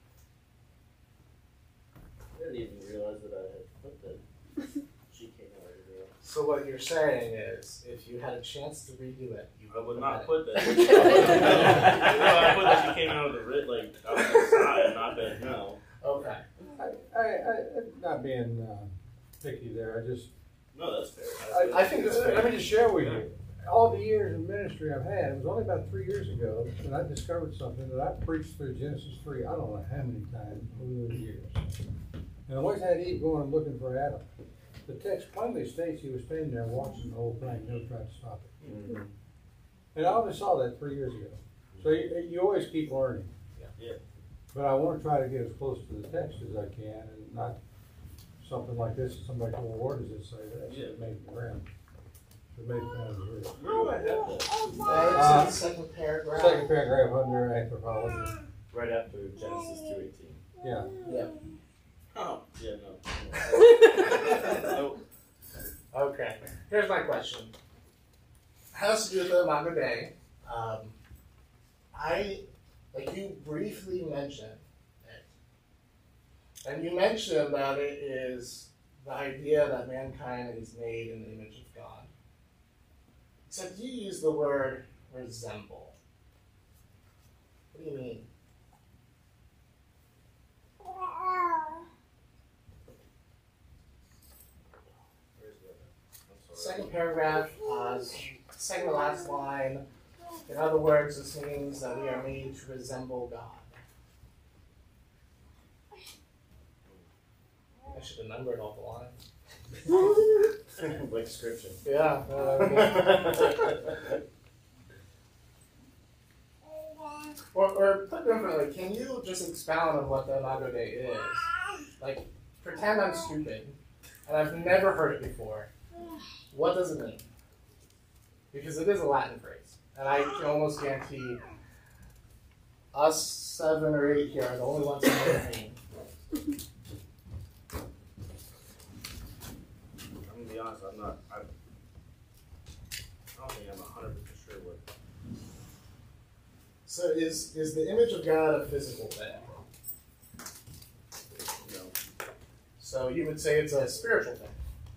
I didn't even realize that I had put that. She came out right there. So what you're saying is, if you had a chance to redo it, you I would have not it. put that. No, I put that she came out of the writ, like, out of the side, not that, no. Okay. I, I, I, not being uh, picky there, I just, No, that's fair. I, I think it's fair. let me just share with you. All the years of ministry I've had, it was only about three years ago that I discovered something that I preached through Genesis three, I don't know how many times over those years. And I always had Eve going and looking for Adam. The text plainly states he was standing there watching the whole thing, never tried to stop it. Mm-hmm. And I only saw that three years ago. So you, you always keep learning. Yeah. Yeah. But I want to try to get as close to the text as I can and not something like this. Somebody told, well, where does it say that? Yeah. It made the ground. It made the ground weird. Where do I have that? Uh, it's in the second paragraph. Second paragraph under anthropology. Right after Genesis two eighteen. Yeah. Yeah. Oh, yeah, no. Nope. Okay. Here's my question. Has to do with the Imago Dei. Um, I, like you briefly mentioned it. And you mentioned that it is the idea that mankind is made in the image of God. Except you use the word resemble. What do you mean? Where's that? I'm sorry. Second paragraph, uh, second to last line. In other words, this means that we are made to resemble God. I should have numbered all the lines. Like scripture. Yeah. uh, or, or put differently, can you just expound on what the Imago Dei is? Like, pretend I'm stupid, and I've never heard it before. What does it mean? Because it is a Latin phrase, and I can almost guarantee us seven or eight here are the only ones who know what it means. I'm gonna be honest, I'm not, I, I don't think I'm a hundred percent sure what. So is is the image of God a physical thing? You know, So you would say it's a spiritual thing.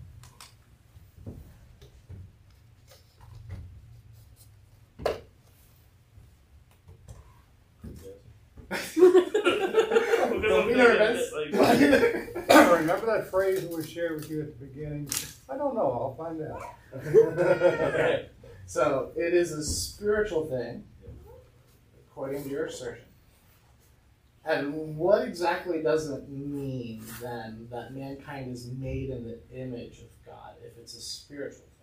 Don't be nervous. Remember that phrase that was shared with you at the beginning? I don't know. I'll find out. Okay. So it is a spiritual thing, according to your assertion. And what exactly does it mean then that mankind is made in the image of God if it's a spiritual thing?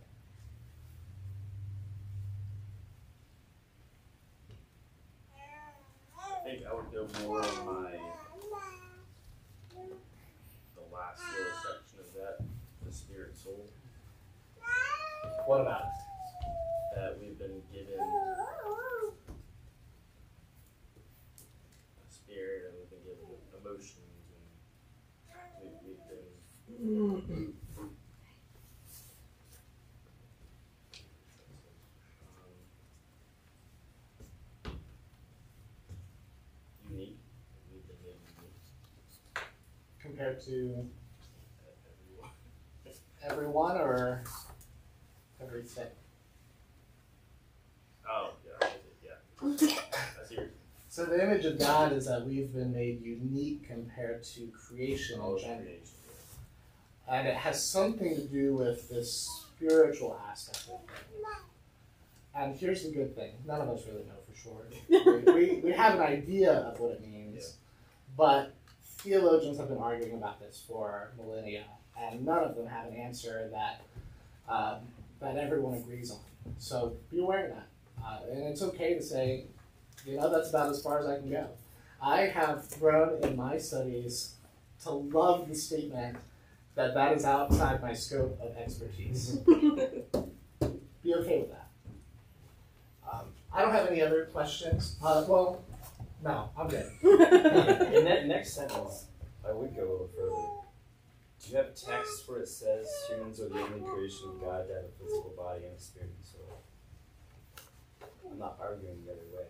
think I would go more on my the last little section of that, the spirit soul. What about it? That we've been given a spirit and we've been given emotions and we, we've been um, unique. We've been made unique. Compared to Everyone. everyone or everything? Oh, yeah, yeah. I see your So the image of God is that we've been made unique compared to creation in general. And it has something to do with this spiritual aspect of things. And here's the good thing. None of us really know for sure. We, we, we have an idea of what it means, Yeah. but theologians have been arguing about this for millennia, and none of them have an answer that um, that everyone agrees on. So be aware of that. Uh, and it's okay to say, you know, that's about as far as I can go. I have grown in my studies to love the statement that that is outside my scope of expertise. Be okay with that. Um, I don't have any other questions. Uh, well, no, I'm good. In that next sentence, I would go a little further. Do you have text where it says humans are the only creation of God to have a physical body and a spirit and soul? I'm not arguing the other way.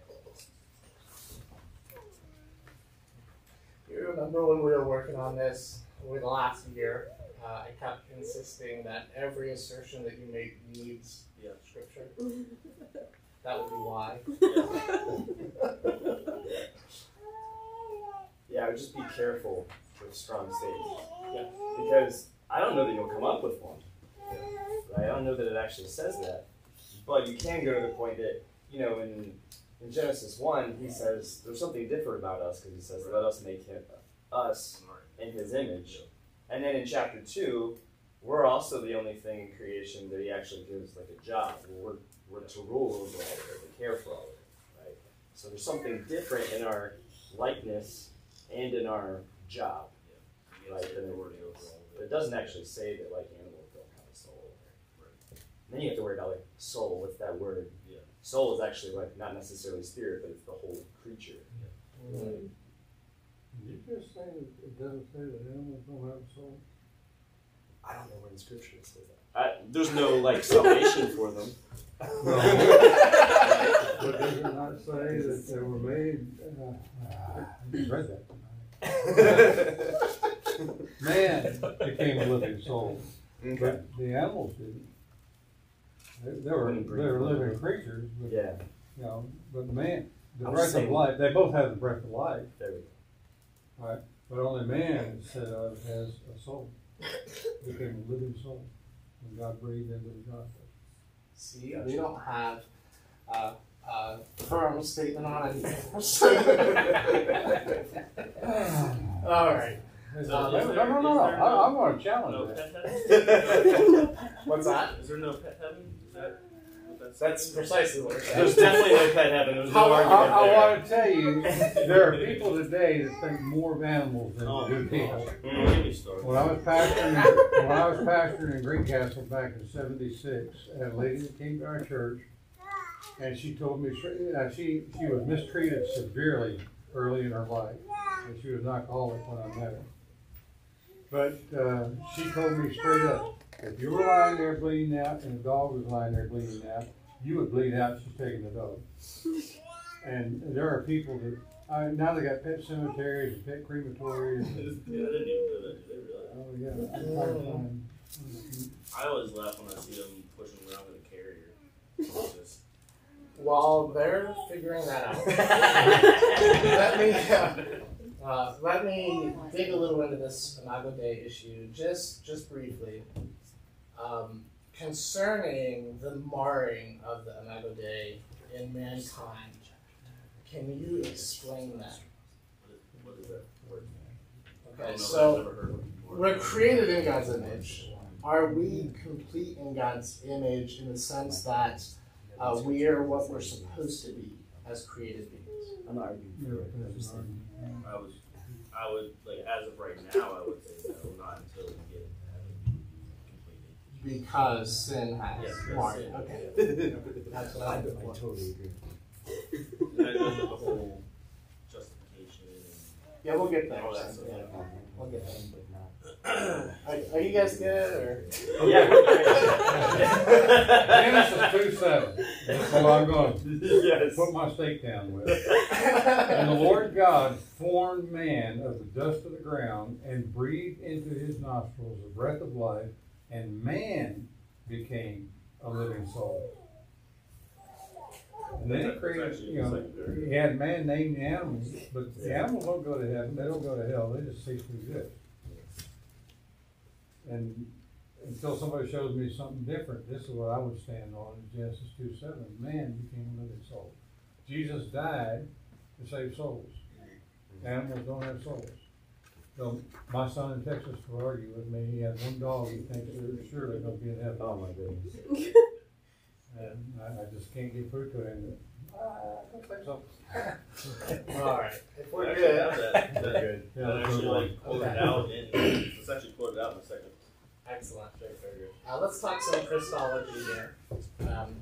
You remember when we were working on this over the last year, uh, I kept insisting that every assertion that you make needs Yeah. scripture. That would be why. Yeah, I would just be careful with strong statements. Yeah. Because I don't know that you'll come up with one. Right? I don't know that it actually says that. But you can go to the point that, you know, in in Genesis one, he says there's something different about us because he says, let us make him us in his image. And then in chapter two, we're also the only thing in creation that he actually gives like a job. We're, we're to rule over all of it, to care for all of it. Right? So there's something different in our likeness and in our job. Right, than everybody else. It doesn't actually say that like animals don't have a soul. Right. Then you have to worry about like soul. What's that word? Yeah. Soul is actually like not necessarily spirit, but it's the whole creature. Mm. Did you just say that it doesn't say that animals don't have a soul? I don't know where in scripture it says that. I, there's no like salvation for them. But does it not say that they were made? Uh, I just read that tonight. Man became a living soul, Okay. but the animals didn't. They, they were they were living creatures, but Yeah. you know, but man, the I'm breath saying- of life. They both have the breath of life, There we go. right? But only man is said of has a soul, became a living soul when God breathed into the gospel. See, we don't have uh, a firm statement on it. All right. No, So no, is no, there- no, no, is no. there I, no- I'm going to challenge No that. pet heaven? What's that? Is there no pet heaven? Is that what that's That's precisely what we're There's saying. definitely no pet heaven. There's I, no argument I, I there. want to tell you, there are people today that think more of animals than Oh, do people. Mm. Give me a story. When I was pastoring, when I was pastoring in Greencastle back in seventy-six, a lady that came to our church, and she told me straight- uh, she she was mistreated severely early in her life, and she was an alcoholic when I met her. But uh, she told me straight up, if you were lying there bleeding out and the dog was lying there bleeding out, you would bleed out. She's taking the dog. And there are people that uh, now they got pet cemeteries and pet crematories. Yeah, And, they didn't even do that, did they really? oh yeah, it's hard to find. I always laugh when I see them pushing around with a carrier. It's just, While they're figuring that out, let me uh, uh, let me dig a little into this Imago Dei issue, just just briefly, um, concerning the marring of the Imago Dei in mankind. Can you explain that? what is, what is that word? I Okay, don't know, I've so never heard of it before. we're created in God's image. Are we complete in God's image in the sense that uh, we are what we're supposed to be as created beings? I'm not arguing Yeah, for it. I'm that's just an saying. argument. I was, I would like as of right now, I would say no, not until we get heaven completed. Because sin has Yes, because marked. sin. Okay. That's what I, I I'm doing. totally agree. And that goes with the whole justification Yeah, we'll get and there. all that so, stuff. yeah. We'll get there. But not. Are, are you guys good? Or? Genesis two seven. That's what I'm going to Yes. put my stake down with. And the Lord God formed man of the dust of the ground and breathed into his nostrils the breath of life, and man became a living soul. And then he created, you know, he had man name the animals, but the animals don't go to heaven, they don't go to hell, they just cease to exist. And until somebody shows me something different, this is what I would stand on in Genesis two seven. Man became a living soul. Jesus died to save souls. Animals don't have souls. So my son in Texas will argue with me. He has one dog he thinks they're surely going to be in heaven. Oh my goodness. And I, I just can't get through to him. Ah, I don't think so. All right. If we're Actually, good. have that, that, Good. Yeah, that actually like quoted Okay. out in, it's actually quoted out in the second. Excellent. Very, very good. Uh, let's talk some Christology here. Um,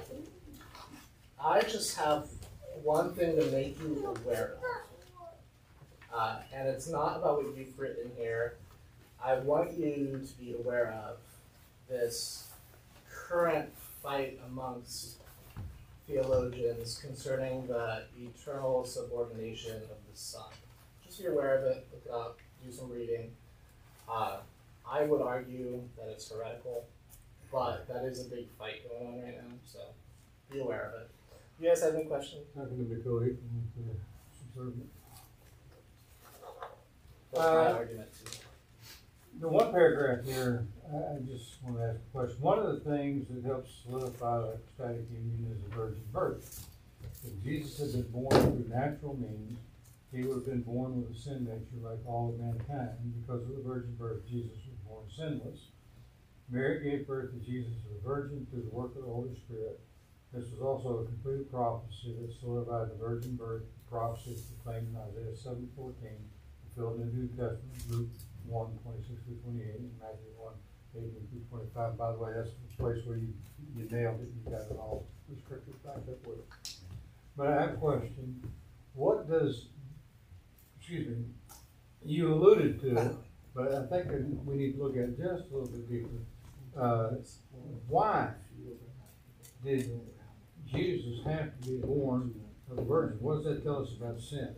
I just have one thing to make you aware of. Uh, and it's not about what you've written here. I want you to be aware of this current fight amongst theologians concerning the eternal subordination of the Son. Just be aware of it, look it up, do some reading. Uh, I would argue that it's heretical, but that is a big fight going on right now, so be aware of it. You guys have any questions? How can it be co-equal with the subservient? What's my Uh, argument too? The one paragraph here, I I just want to ask a question. One of the things that helps solidify the static union is the virgin birth. If Jesus had been born through natural means, he would have been born with a sin nature like all of mankind. Because of the virgin birth, Jesus was born sinless. Mary gave birth to Jesus as a virgin through the work of the Holy Spirit. This was also a complete prophecy that solidified the virgin birth prophecy proclaimed in Isaiah seven fourteen, fulfilled in the New Testament, Luke one, twenty-six through twenty-eight, and Matthew one, eighteen through twenty-five. By the way, that's the place where you, you nailed it. You got it all, the scriptures backed up with it. But I have a question. What does, excuse me, you alluded to it, but I think that we need to look at it just a little bit deeper. Uh, why did Jesus have to be born of a virgin? What does that tell us about sin?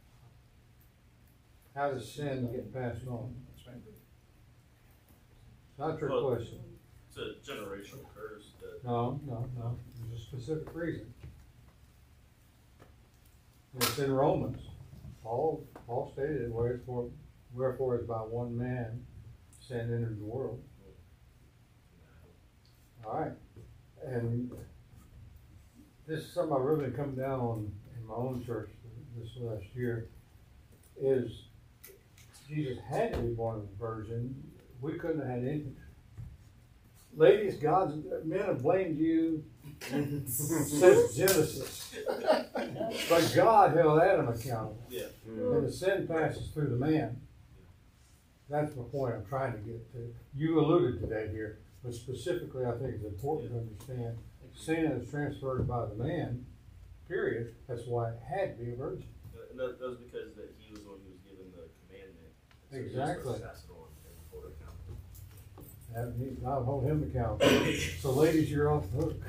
How does sin get passed on? Not a trick Well, question. It's a generational curse that No, no, no. There's a specific reason. And it's in Romans. Paul, Paul stated it, wherefore, wherefore is by one man sin entered the world. All right. And this is something I've really been coming down on in my own church this last year, is Jesus had to be born of a virgin. We couldn't have had infants. Ladies, God's men have blamed you since Genesis. But God held Adam accountable. yeah. And the sin passes through the man. That's the point I'm trying to get to. You alluded to that here, but specifically I think it's important to understand sin is transferred by the man, period. That's why it had to be a virgin. And that, that was because that he was the one who was given the commandment. So he was Exactly. supposed to pass it on and hold it accountable. That means I'll hold him accountable. So ladies, you're off the hook.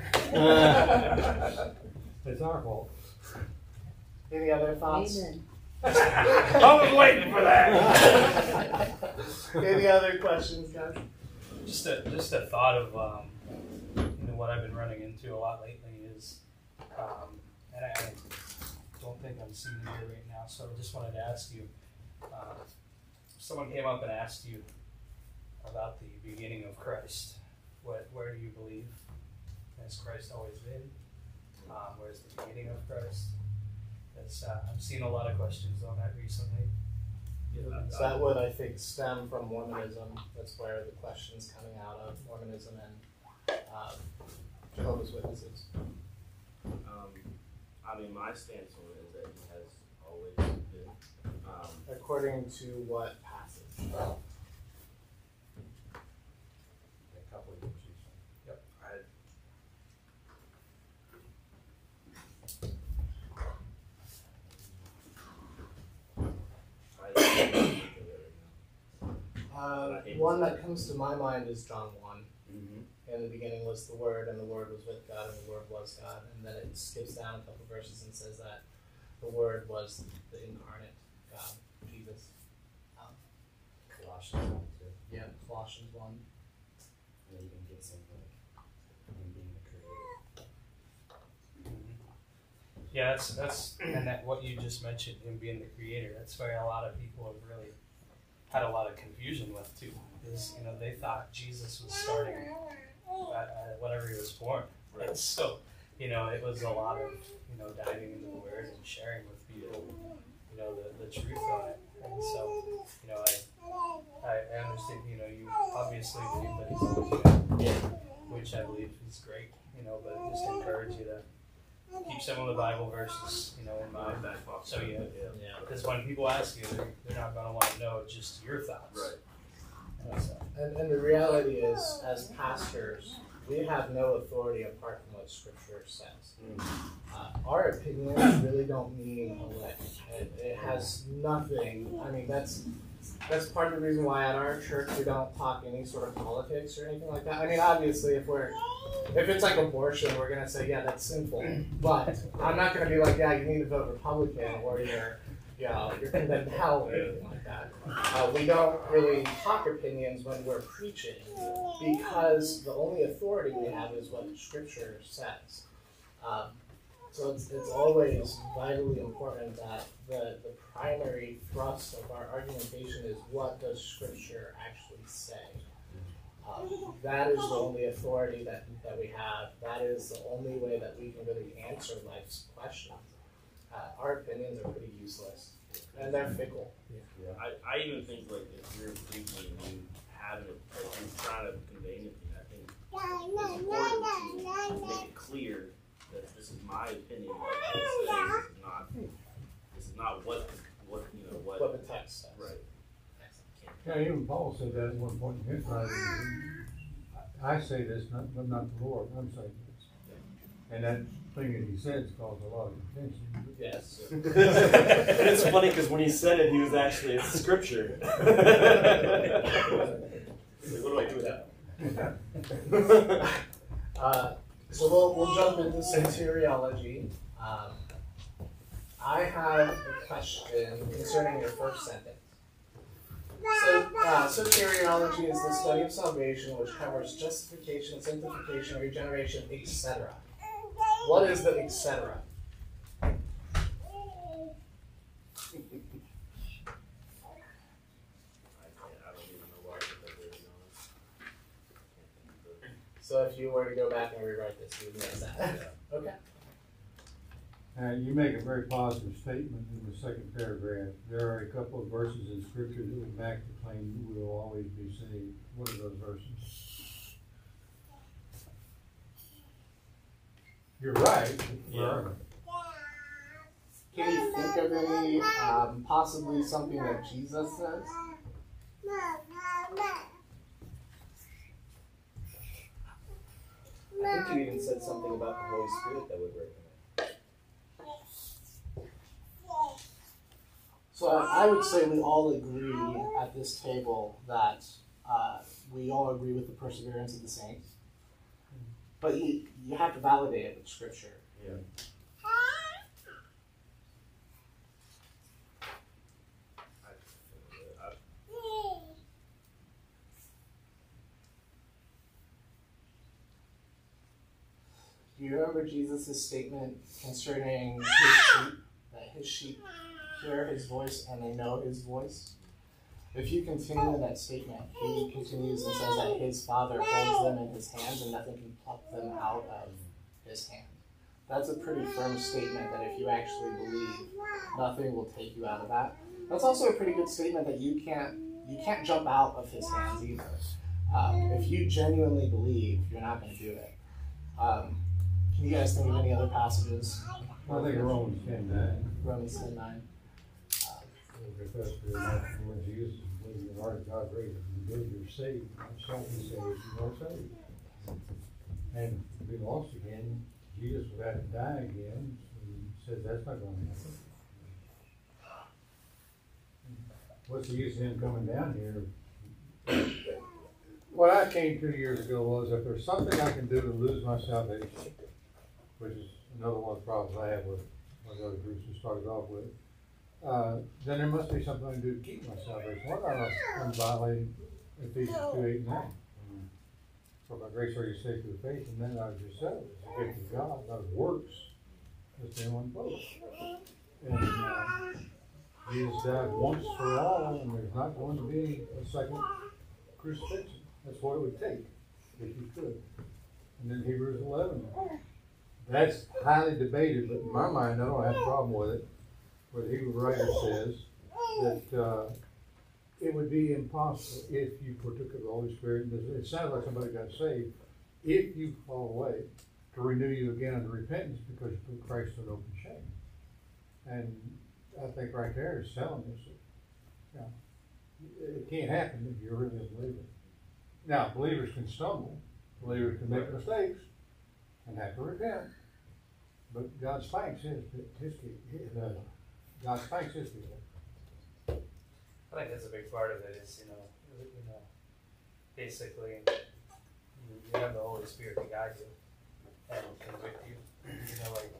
It's our fault. Any other thoughts? Amen. I was waiting for that. Any other questions, guys? Just a just a thought of um, you know what I've been running into a lot lately is, um, and I, I don't think I'm seeing it here right now. So I just wanted to ask you. Uh, someone came up and asked you about the beginning of Christ. What where do you believe has Christ always been? Um, where's the beginning of Christ? That's, uh, I've seen a lot of questions on that recently. Yeah, So that would, I think, stem from Mormonism. That's where the question's coming out of, Mormonism and um, Jehovah's Witnesses. Um, I mean, my stance on it is that he has always been. Um, According to what passage? A couple of verses. I, I don't think of it right now. Uh, one that comes to my mind is John one. Mm-hmm. In the beginning was the Word, and the Word was with God, and the Word was God. And then it skips down a couple verses and says that the Word was the incarnate God, Jesus. Um, Colossians one too. yeah, Colossians one. And then you can get something like him being the creator. Yeah, that's that's and that what you just mentioned, him being the creator. That's where a lot of people have really had a lot of confusion with too. Is you know they thought Jesus was starting at, at whatever he was born, and so you know it was a lot of you know diving into the Word and sharing with people you know the, the truth on it. And so you know I I understand you know you obviously believe that he's always been, which I believe is great. You know, but just encourage you to keep some of the Bible verses, you know, in My mind. back pocket. So yeah, Yeah. because when people ask you, they're, they're not going to want to know just your thoughts. Right. And so, And, and the reality is, as pastors, we have no authority apart from what Scripture says. Uh, our opinions really don't mean a lick. It, it has nothing. I mean, that's that's part of the reason why at our church we don't talk any sort of politics or anything like that. I mean, obviously, if we're if it's like abortion, we're gonna say, yeah, that's sinful. But I'm not gonna be like, yeah, you need to vote Republican or you're, you know, you're condemned to hell or anything like that. Uh, we don't really talk opinions when we're preaching because the only authority we have is what Scripture says. Um, so it's, it's always vitally important that the, the primary thrust of our argumentation is what does Scripture actually say. Um, that is the only authority that, that we have. That is the only way that we can really answer life's questions. Uh, our opinions are pretty useless, and they're fickle. I, I even think like if you're preaching and you have it, if you're trying to convey anything, I think it's important to make it clear that this is my opinion. Like I say, this is not, this is not what, what you know, what. What the text says. Right. Yeah, even Paul said that at one point in his writing. I say this, not, but not the Lord. I'm saying this. And that thing that he said caused a lot of contention. Yes. It's funny because when he said it, he was actually it's scripture. What do I do with that? Uh, so we'll, we'll jump into soteriology. Um, I have a question concerning your first sentence. So, uh, soteriology is the study of salvation, which covers justification, sanctification, regeneration, et cetera. What is the et cetera? So if you were to go back and rewrite this, you would miss that. Okay. Uh, you make a very positive statement in the second paragraph. There are a couple of verses in Scripture that would back the claim that we will always be saved. What are those verses? You're right. Yeah. Can you think of any, um, possibly something that Jesus says? I think you even said something about the Holy Spirit that would work in it. So I I would say we all agree at this table that uh, we all agree with the perseverance of the saints. But you, you have to validate it with Scripture. Yeah. Do you remember Jesus' statement concerning his sheep? That his sheep hear his voice and they know his voice? If you continue in that statement, he continues and says that his Father holds them in his hands and nothing can pluck them out of his hand. That's a pretty firm statement that if you actually believe, nothing will take you out of that. That's also a pretty good statement that you can't you can't jump out of his hands either. Um, if you genuinely believe, you're not going to do it. Um, Can you guys think of any other passages? I think Romans ten nine. Romans ten nine. Because when Jesus believe in the heart of God raises and believe you're saved, not shall be saved, you are saved. And to be lost again, Jesus would have to die again. He says that's not going to happen. What's the use of him coming down here? What I came to years ago was if there's something I can do to lose my salvation, which is another one of the problems I have with one of the other groups we started off with, uh, then there must be something I can do to keep my salvation. What about I'm violating Ephesians two eight and nine? For by grace are you saved through faith, and then out of yourselves. It's a gift of God, not of works, as anyone boasts. And uh, Jesus died once for all, and there's not going to be a second crucifixion. That's what it would take, if you could. And then Hebrews eleven. That's highly debated, but in my mind, I don't have a problem with it. Where the Hebrew writer says that uh, it would be impossible if you partook of the Holy Spirit. It sounds like somebody got saved. If you fall away, to renew you again unto repentance because you put Christ in open shame. And I think right there is telling us that, you know, it can't happen if you're really a believer. Now, believers can stumble. Believers can make mistakes and have to repent. But God spanks his, his, his uh, God spanks his people. I think that's a big part of it is, you know, you know, basically you, you have the Holy Spirit to guide you and convict you. You know, like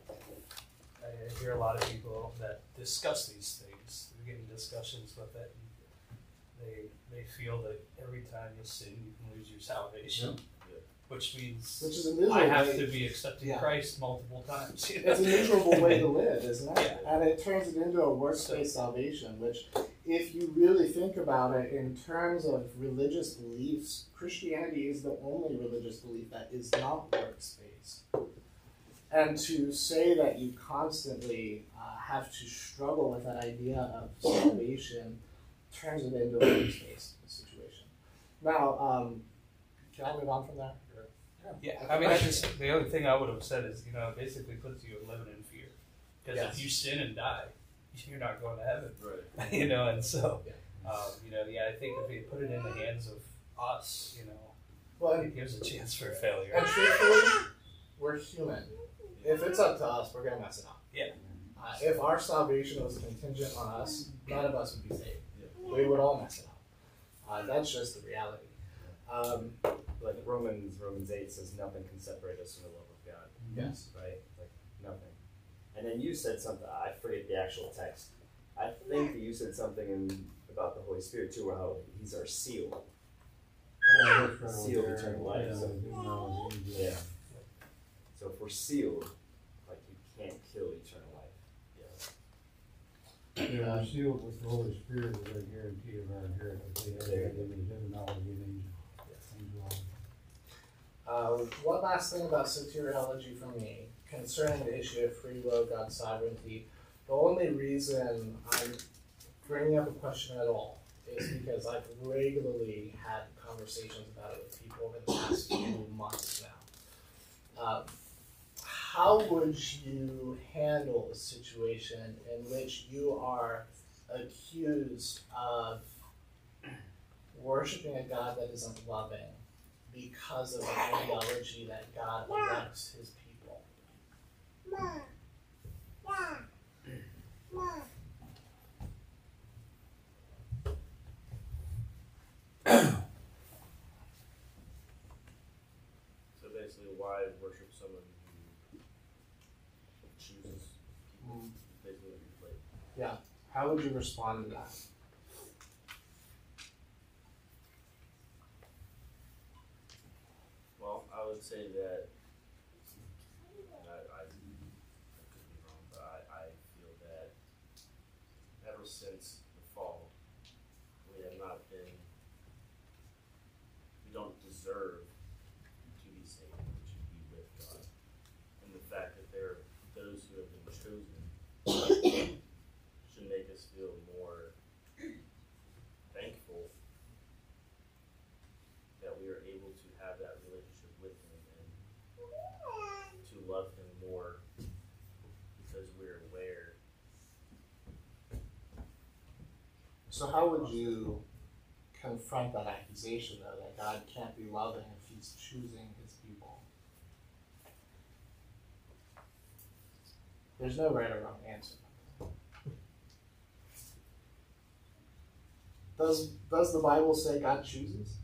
I hear a lot of people that discuss these things. We get in discussions with it. And they they feel that every time you sin, you can lose your salvation. Yeah. Which means Which is a miserable I have way. to be accepting Yeah. Christ multiple times. You know? It's a miserable way to live, isn't it? Yeah. And it turns it into a works-based salvation, which, if you really think about it in terms of religious beliefs, Christianity is the only religious belief that is not works-based. And to say that you constantly uh, have to struggle with that idea of salvation turns it into a works-based situation. Now, um, can I move on from there? Yeah, I mean, I just, the other thing I would have said is, you know, it basically puts you living in fear. Because Yes. if you sin and die, you're not going to heaven. Right. You know, and so, Yeah. um, you know, yeah, I think if we put it in the hands of us, you know, Well, it gives a chance for failure. and truthfully, we're human. If it's up to us, we're going to mess it up. Yeah. Uh, if our salvation was contingent on us, none of us would be saved. Yeah. We would all mess it up. Uh, that's just the reality. Um, Like Romans, Romans eight says nothing can separate us from the love of God. yes. Right? Like nothing. And then you said something, I forget the actual text. I think that you said something in, about the Holy Spirit too, or how he's our seal. Yeah, that's right over Sealed there. eternal life, Yeah, so- no, Yeah. So if we're sealed, like you can't kill eternal life. Yeah. Yeah, we're sealed with the Holy Spirit as a guarantee of our inheritance. They have that image of the knowledge of angel. Angel. Uh, one last thing about soteriology for me, concerning the issue of free will, God's sovereignty. The only reason I'm bringing up a question at all is because I've regularly had conversations about it with people over the past few months now. Uh, how would you handle a situation in which you are accused of worshiping a God that isn't loving because of an ideology that God elects his people? So basically, why worship someone who chooses Mm. basically what you play? Yeah. How would you respond to that? Well, I would say that I, I, I could be wrong, but I, I feel that ever since the fall, we have not been, we don't deserve to be saved, to be with God. And the fact that there are those who have been chosen should make us feel more thankful that we are able to have that relationship with him and to love So how would you confront that accusation, though, that God can't be loving if he's choosing his people? There's no right or wrong answer. Does, does the Bible say God chooses?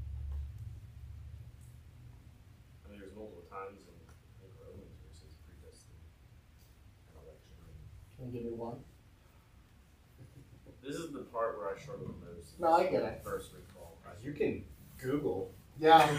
I mean, there's multiple times in, in Romans where it says predestined and election. Can you give me one? This is the part where I struggle the most. No, I get it. First recall. You can Google. Yeah.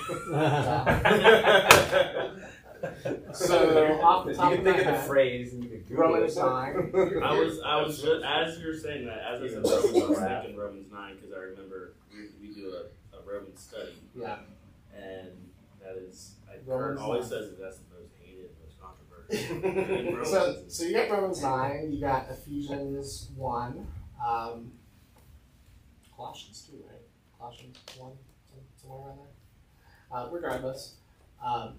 So off the You top can of my think of the head, phrase and you can Google Romans it. nine. I was, I was just, as you were saying that, as I said Romans, I was thinking Romans nine because I remember we, we do a, a Roman study, Yeah. and that is, I Romans always nine. says that that's the most hated, most controversial. So, so you got Romans nine, you got Ephesians one, um, Colossians two, right? Colossians one, some- somewhere around there. Uh, regardless, um,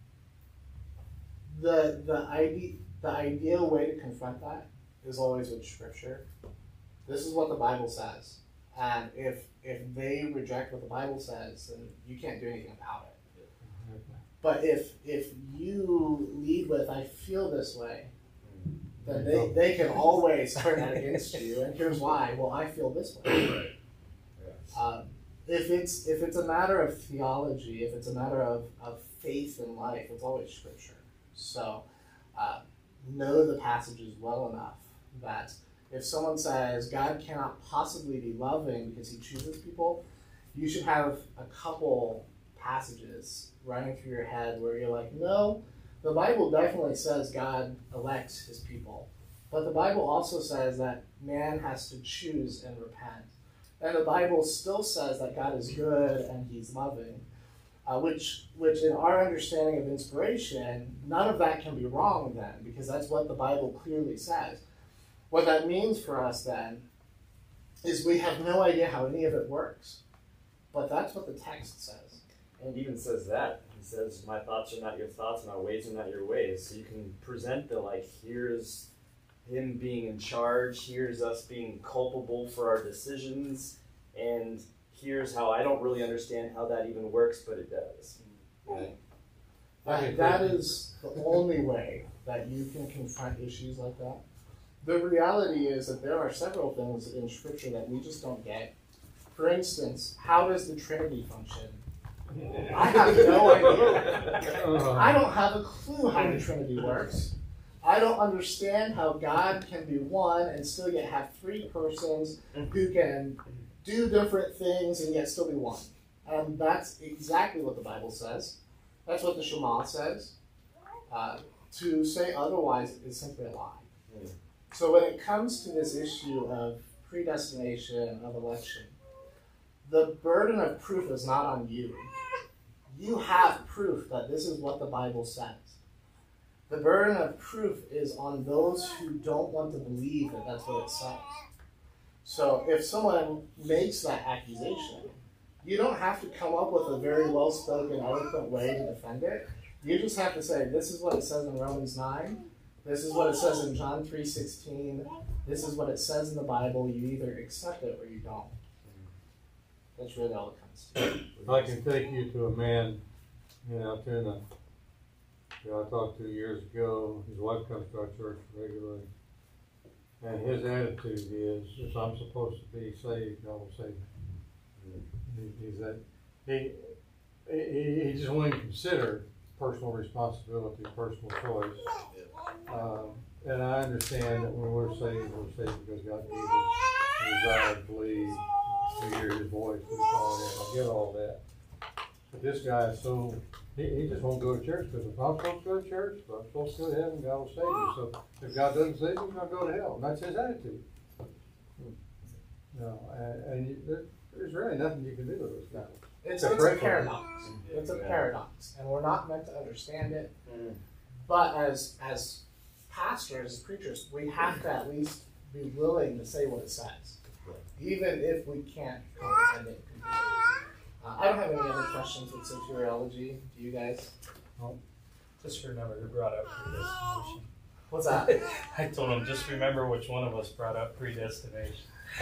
the the idea the ideal way to confront that is always with Scripture. This is what the Bible says, and if if they reject what the Bible says, then you can't do anything about it. But if if you lead with "I feel this way," then they, they can always turn that against you. And here's why. Well, I feel this way. Um, if it's if it's a matter of theology, if it's a matter of, of faith in life, it's always Scripture. So uh, know the passages well enough that if someone says God cannot possibly be loving because he chooses people, you should have a couple passages running through your head where you're like, no, the Bible definitely says God elects his people. But the Bible also says that man has to choose and repent. And the Bible still says that God is good and he's loving. Uh, which, which in our understanding of inspiration, none of that can be wrong then, because that's what the Bible clearly says. What that means for us then is we have no idea how any of it works, but that's what the text says. And it even says that. He says, my thoughts are not your thoughts, my ways are not your ways. So you can present the, like, here's him being in charge, here's us being culpable for our decisions, and here's how I don't really understand how that even works, but it does. Right? That, that is the only way that you can confront issues like that. The reality is that there are several things in Scripture that we just don't get. For instance, how does the Trinity function? I have no idea. I don't have a clue how the Trinity works. I don't understand how God can be one and still yet have three persons who can do different things and yet still be one. And that's exactly what the Bible says. That's what the Shema says. Uh, to say otherwise is simply a lie. Mm. So when it comes to this issue of predestination, of election, the burden of proof is not on you. You have proof that this is what the Bible says. The burden of proof is on those who don't want to believe that that's what it says. So if someone makes that accusation, you don't have to come up with a very well-spoken, eloquent way to defend it. You just have to say, this is what it says in Romans nine. This is what it says in John three sixteen. This is what it says in the Bible. You either accept it or you don't. That's really all it comes to. I can take you to a man, you know, out there in the, you know, I talked to years ago. His wife comes to our church regularly. And his attitude is, if I'm supposed to be saved, God will save me. He, he's that, he, he, he just won't consider personal responsibility, personal choice. Um, and I understand that when we're saved, we're saved because God gave us the desire to believe, to hear his voice, we call him. I get all that. But this guy is so, he, he just won't go to church because if I'm supposed to go to church, if I'm supposed to go to heaven, God will save me. So if God doesn't save me, I'm going to go to hell. And that's his attitude. You know, and, and you, there, there's really nothing you can do with this guy. It's, It's a it's a break paradox. It's a Yeah. paradox, and we're not meant to understand it. Mm. But as as pastors, as preachers, we have to at least be willing to say what it says, even if we can't comprehend it completely. Uh, I don't have any other questions with soteriology. Do you guys? Just remember, you're brought up for this motion. What's that? I told him just remember which one of us brought up predestination.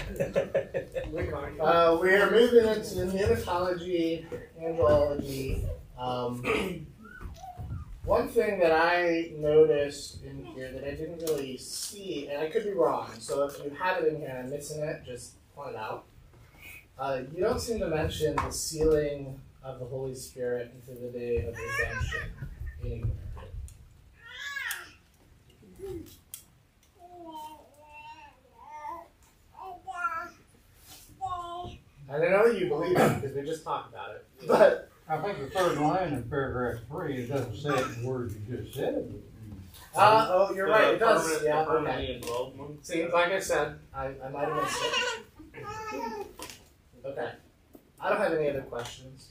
Uh, we are moving into neonatology, angelology. Um, one thing that I noticed in here that I didn't really see, and I could be wrong, so if you have it in here and I'm missing it, just point it out. Uh, you don't seem to mention the sealing of the Holy Spirit into the day of redemption anywhere. And I know you believe it because we just talked about it. But I think the third line in paragraph three, it doesn't say it in the words you just said. uh, oh, you're right. It does. Permanent- Yeah. permanently Okay. involved one. See, like I said, I, I might have missed it. Okay. I don't have any other questions.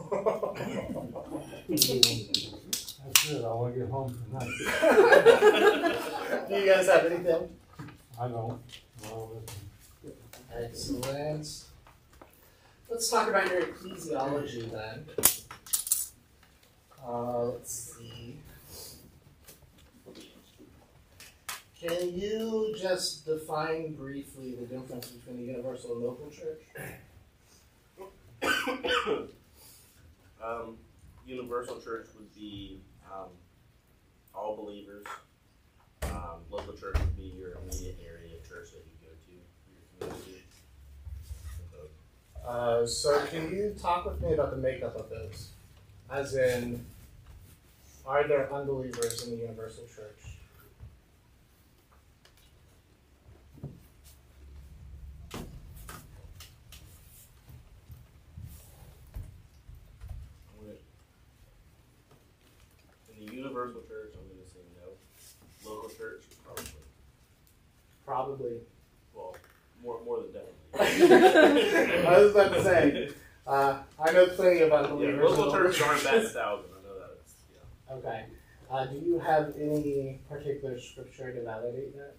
That's good, I wanna get home tonight. Do you guys have anything? I don't. Well, listen. Excellent. Let's talk about your ecclesiology then. Uh, let's see. Can you just define briefly the difference between the universal and local church? um, universal church would be um, all believers. Um, local church would be your immediate area of church that you go to, your community. Uh, so can you talk with me about the makeup of those? As in, are there unbelievers in the universal church? In the universal church, I'm going to say no. Local church, probably. Probably. Well, more more than definitely. I was about to say, uh, I know plenty of unbelievers. Yeah, local in churches local aren't batting a thousand. I know that. It's, yeah. Okay. Uh, do you have any particular scripture to validate that?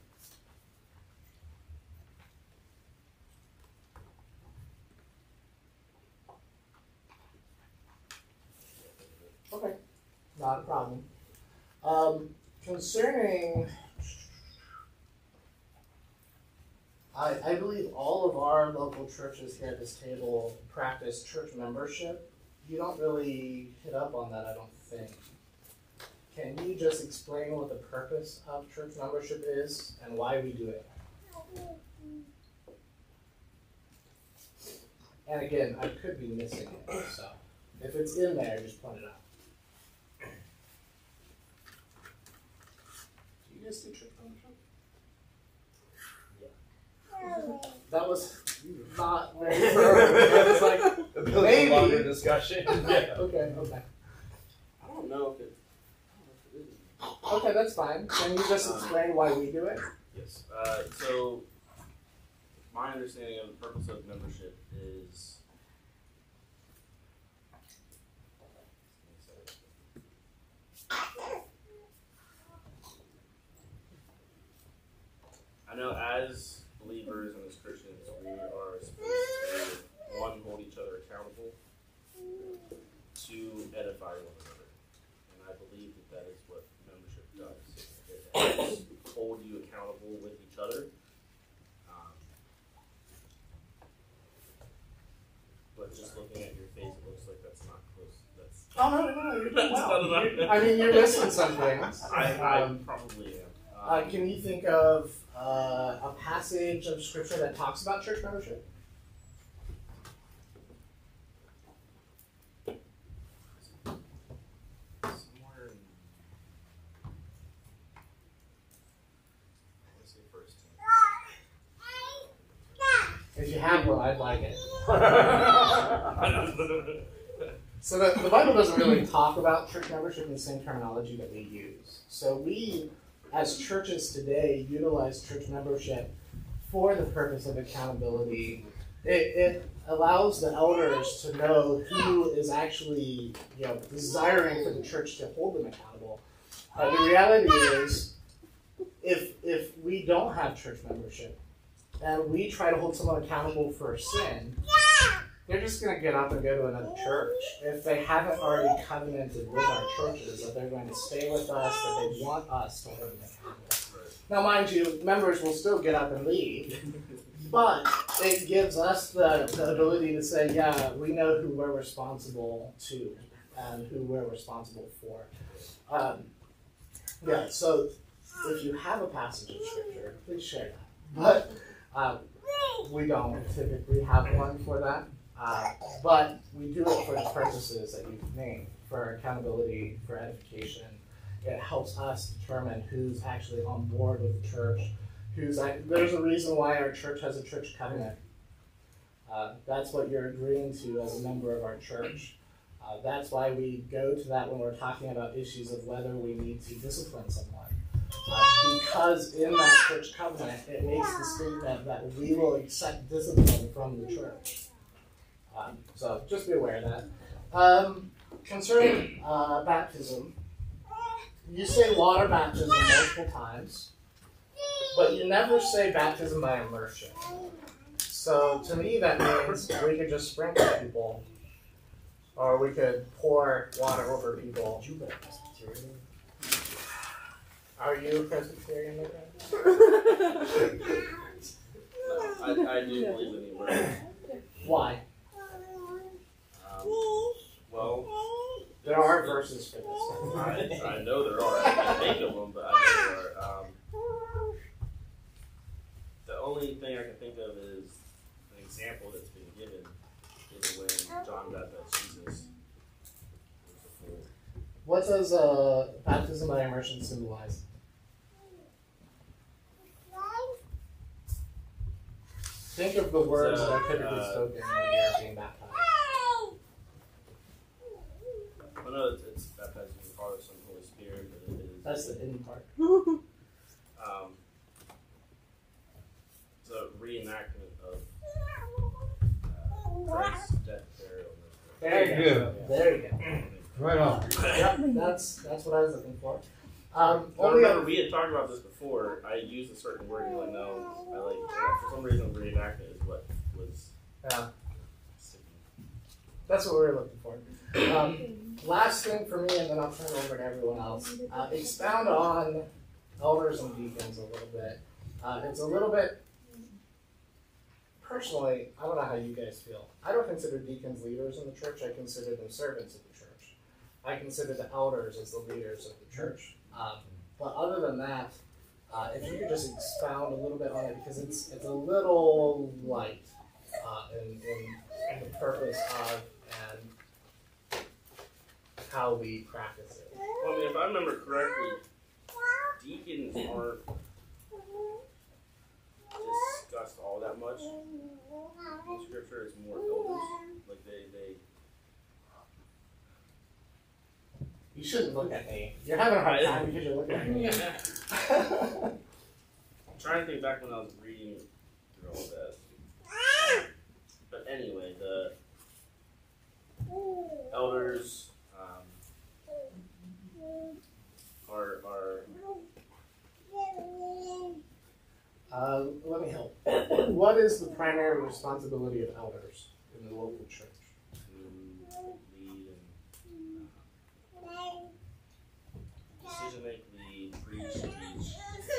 Okay, not a problem. Um, concerning, I, I believe all of our local churches here at this table practice church membership. You don't really hit up on that, I don't think. Can you just explain what the purpose of church membership is and why we do it? And again, I could be missing it, so if it's in there, just point it out. Do you guys do church membership? Yeah. That was not very firm. I was like, maybe. Longer discussion. Yeah. Okay, okay. I don't know if it. I don't know if it is. Okay, that's fine. Can you just explain why we do it? Yes. Uh, so, my understanding of the purpose of membership is. I know as believers and as Christians, we are supposed to, one, hold each other accountable, two, edify one another. And I believe that that is what membership does. It helps hold you accountable with each other. Um, but just looking at your face, it looks like that's not close. That's Oh, no, no, no, you're doing That's well. not enough. You're- I mean, you're missing some things. I, I Um, probably am. Um, uh, can you think of uh, a passage of scripture that talks about church membership? somewhere in, let's say First If you have one, I'd like it. Timothy. So the, the Bible doesn't really talk about church membership in the same terminology that we use. So we, as churches today, utilize church membership for the purpose of accountability. It, it allows the elders to know who is actually, you know, desiring for the church to hold them accountable. Uh, the reality is, if if we don't have church membership and we try to hold someone accountable for sin, they're just going to get up and go to another church if they haven't already covenanted with our churches that they're going to stay with us, that they want us to hold them accountable. Now, mind you, members will still get up and leave, but it gives us the, the ability to say, yeah, we know who we're responsible to and who we're responsible for. Um, yeah, so if you have a passage of scripture, please share that. But uh, we don't typically have one for that. Uh, but we do it for the purposes that you've named, for accountability, for edification. It helps us determine who's actually on board with the church. Who's act- There's a reason why our church has a church covenant. Uh, that's what you're agreeing to as a member of our church. Uh, that's why we go to that when we're talking about issues of whether we need to discipline someone. Uh, because in that church covenant, it makes the statement that we will accept discipline from the church. Um, so just be aware of that. Um, concerning uh, baptism, you say water baptism multiple times, but you never say baptism by immersion. So to me, that means we could just sprinkle people, or we could pour water over people. Are you a Presbyterian? I, I do believe in the immersion. Why? Um, well, There are verses for this. I, I know there are. I can't think of them, but I know there are. Um, the only thing I can think of is an example that's been given is when John baptized Jesus. What does uh, baptism by immersion symbolize? Think of the words So, that are typically uh, spoken when you're being baptized. I know it's, it's baptized in the Father, Son, and Holy Spirit, but it is. That's the hidden part. Um, it's a reenactment of uh, Christ's death, burial, and There you go. There you go. resurrection. Right on. Yep, that's that's what I was looking for. Um, I only remember other, we had talked about this before. I used a certain word, you're like, no, I like, for some reason, reenactment is what was yeah, sticking. that's what we were looking for. Um, last thing for me, and then I'll turn it over to everyone else. Uh, expound on elders and deacons a little bit. Uh, it's a little bit. Personally, I don't know how you guys feel. I don't consider deacons leaders in the church. I consider them servants of the church. I consider the elders as the leaders of the church. Um, but other than that, uh, if you could just expound a little bit on it, because it's it's a little light uh, in, in the purpose of and how we practice it. Well, I mean, if I remember correctly, deacons aren't discussed all that much in Scripture. It's more elders. Like they, they You shouldn't look at me. You're having a hard time because you're looking at me. I'm trying to think back when I was reading through all that. But anyway, the elders um, are are Uh, let me help. What is the primary responsibility of elders in the local church? to lead and uh, decision make, lead, preach, teach.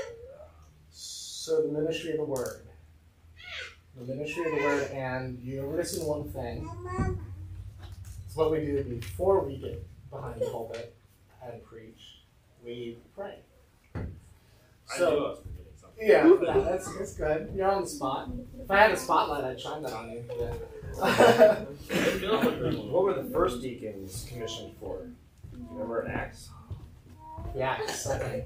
So the ministry of the word. The ministry of the word, and you're missing one thing. It's what we do before we get behind the pulpit and preach. We pray. I So- knew I was forgetting something. Yeah, yeah, that's, that's good. You're on the spot. If I had a spotlight, I'd shine that on you. Yeah. What were the first deacons commissioned for? Do you remember in Acts? Yeah, second.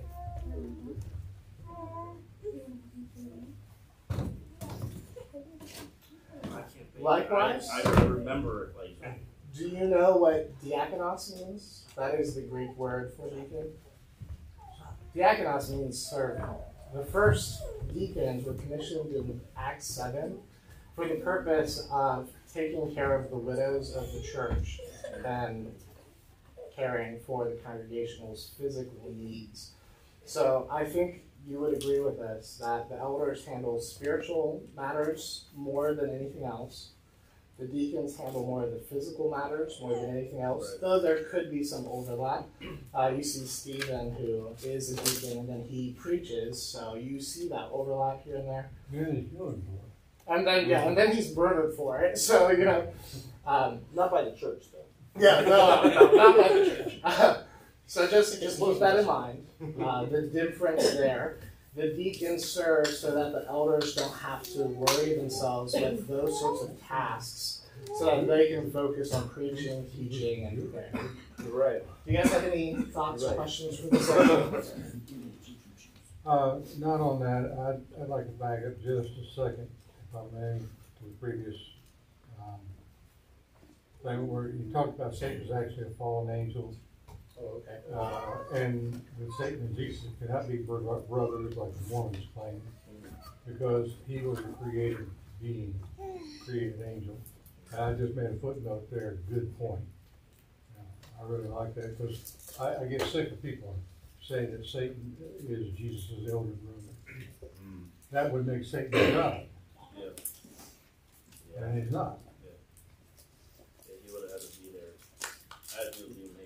I can't think. Likewise? I, I remember it like Do you know what diakonos means? That is the Greek word for deacon. Diakonos means servant. The first deacons were commissioned in Acts seven for the purpose of taking care of the widows of the church and caring for the congregational's physical needs. So I think you would agree with us that the elders handle spiritual matters more than anything else. The deacons handle more of the physical matters more than anything else, Right. though there could be some overlap. Uh, you see Stephen, who is a deacon, and then he preaches, so you see that overlap here and there. Yeah, he's good for And then, yeah, and then he's murdered for it, so, you know. Um, Not by the church, though. yeah, no, no, not by the church. Uh, so just, just keep that in mind, uh, the difference there. The deacons serve so that the elders don't have to worry themselves with those sorts of tasks, so that they can focus on preaching, teaching, and prayer. Right. Do you guys have any thoughts or Right. questions for this section? Uh, not on that, I'd, I'd like to back up just a second, if I may, to the previous, um, thing where you talked about Satan is actually a fallen angel. Oh, okay. Uh, and with Satan and Jesus cannot be bro- brothers like the Mormons claim, because he was a created being, created angel. And I just made a footnote there, good point. Uh, I really like that, because I, I get sick of people saying that Satan is Jesus' elder brother. That would make Satan a God, Yeah. Yeah. and he's not. Yeah, he would have had to be there. I had to be made.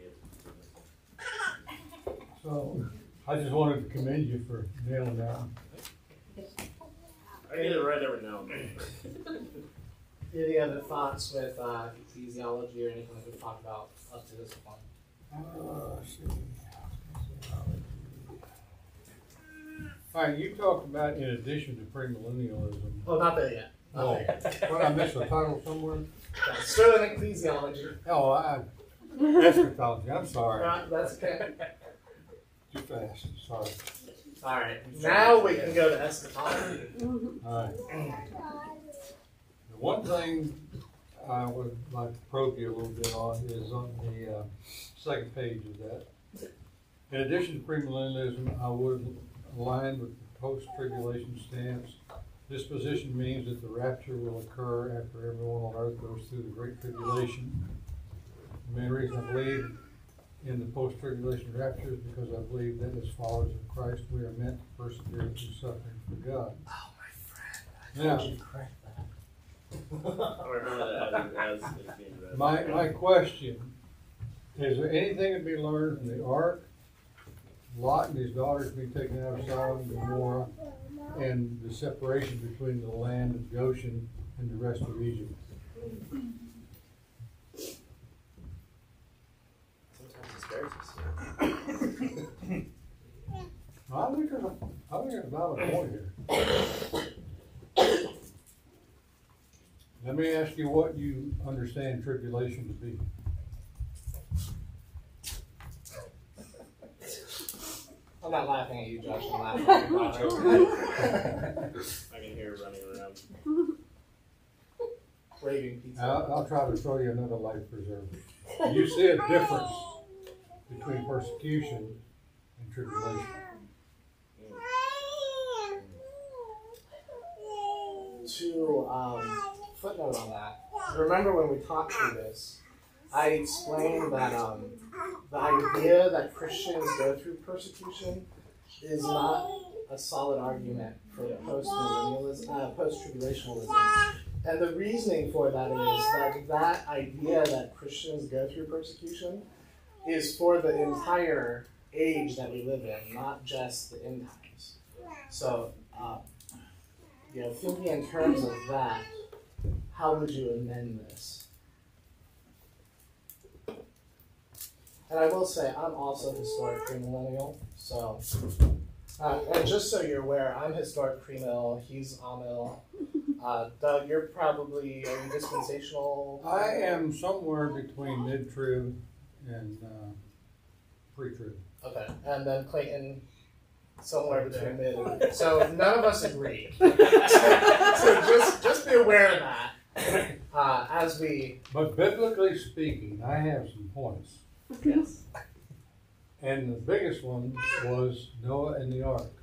So, I just wanted to commend you for nailing that. I get it right every now and then. Any other thoughts with uh, ecclesiology or anything that we've talked about up to this point? Uh, let's see. All right, you talked about in addition to premillennialism. Oh, not there yet. Not Oh, there yet. what, I missed the title somewhere? Yeah, still in ecclesiology. Oh, I, eschatology, I'm sorry. Uh, that's okay. Too fast, sorry. All right, now we can go to eschatology. All right. The one thing I would like to probe you a little bit on is on the uh, second page of that. In addition to premillennialism, I would align with the post-tribulation stance. This position means that the rapture will occur after everyone on earth goes through the Great Tribulation. The main reason I believe in the post-tribulation rapture is because I believe that as followers of Christ, we are meant to persevere through suffering for God. Oh, my friend, I Now, told you to correct that. I remember that as, as it's being read. My, my question, is there anything to be learned from the ark, Lot and his daughters being taken out of Sodom and Gomorrah, and the separation between the land of Goshen and the rest of Egypt? Sometimes it scares us. I think there's a, I think there's a valid point here. Let me ask you what you understand tribulation to be. I'm not laughing at you, Josh. I'm laughing at you. I can hear her running around. Raving pizza. I'll, I'll try to throw you another life preserver. You see a difference between persecution and tribulation. To um, footnote on that, remember when we talked through this, I explained that um, the idea that Christians go through persecution is not a solid argument for post-millennialism, uh, post-tribulationalism. And the reasoning for that is that that idea that Christians go through persecution is for the entire age that we live in, not just the end times. So, uh, you know, thinking in terms of that, how would you amend this? And I will say, I'm also historic premillennial, so, uh, and just so you're aware, I'm historic premill, he's amill. Uh, Doug, you're probably, are you dispensational? I am somewhere between mid-trib and uh, pre-trib. Okay, and then Clayton, somewhere between mid and, so none of us agree. so, so just, just be aware of that, uh, as we, But biblically speaking, I have some points. yes. And the biggest one was Noah and the ark.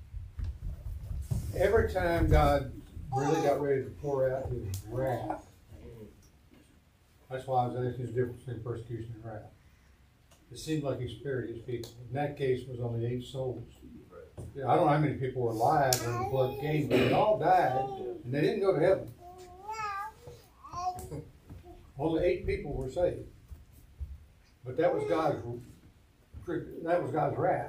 Every time God really got ready to pour out his wrath, that's why I was asking the difference between persecution and wrath. It seemed like he spared his people. In that case, it was only eight souls. Yeah, I don't know how many people were alive when the flood came, but they all died, and they didn't go to heaven. Only eight people were saved. But that was God's, that was God's wrath.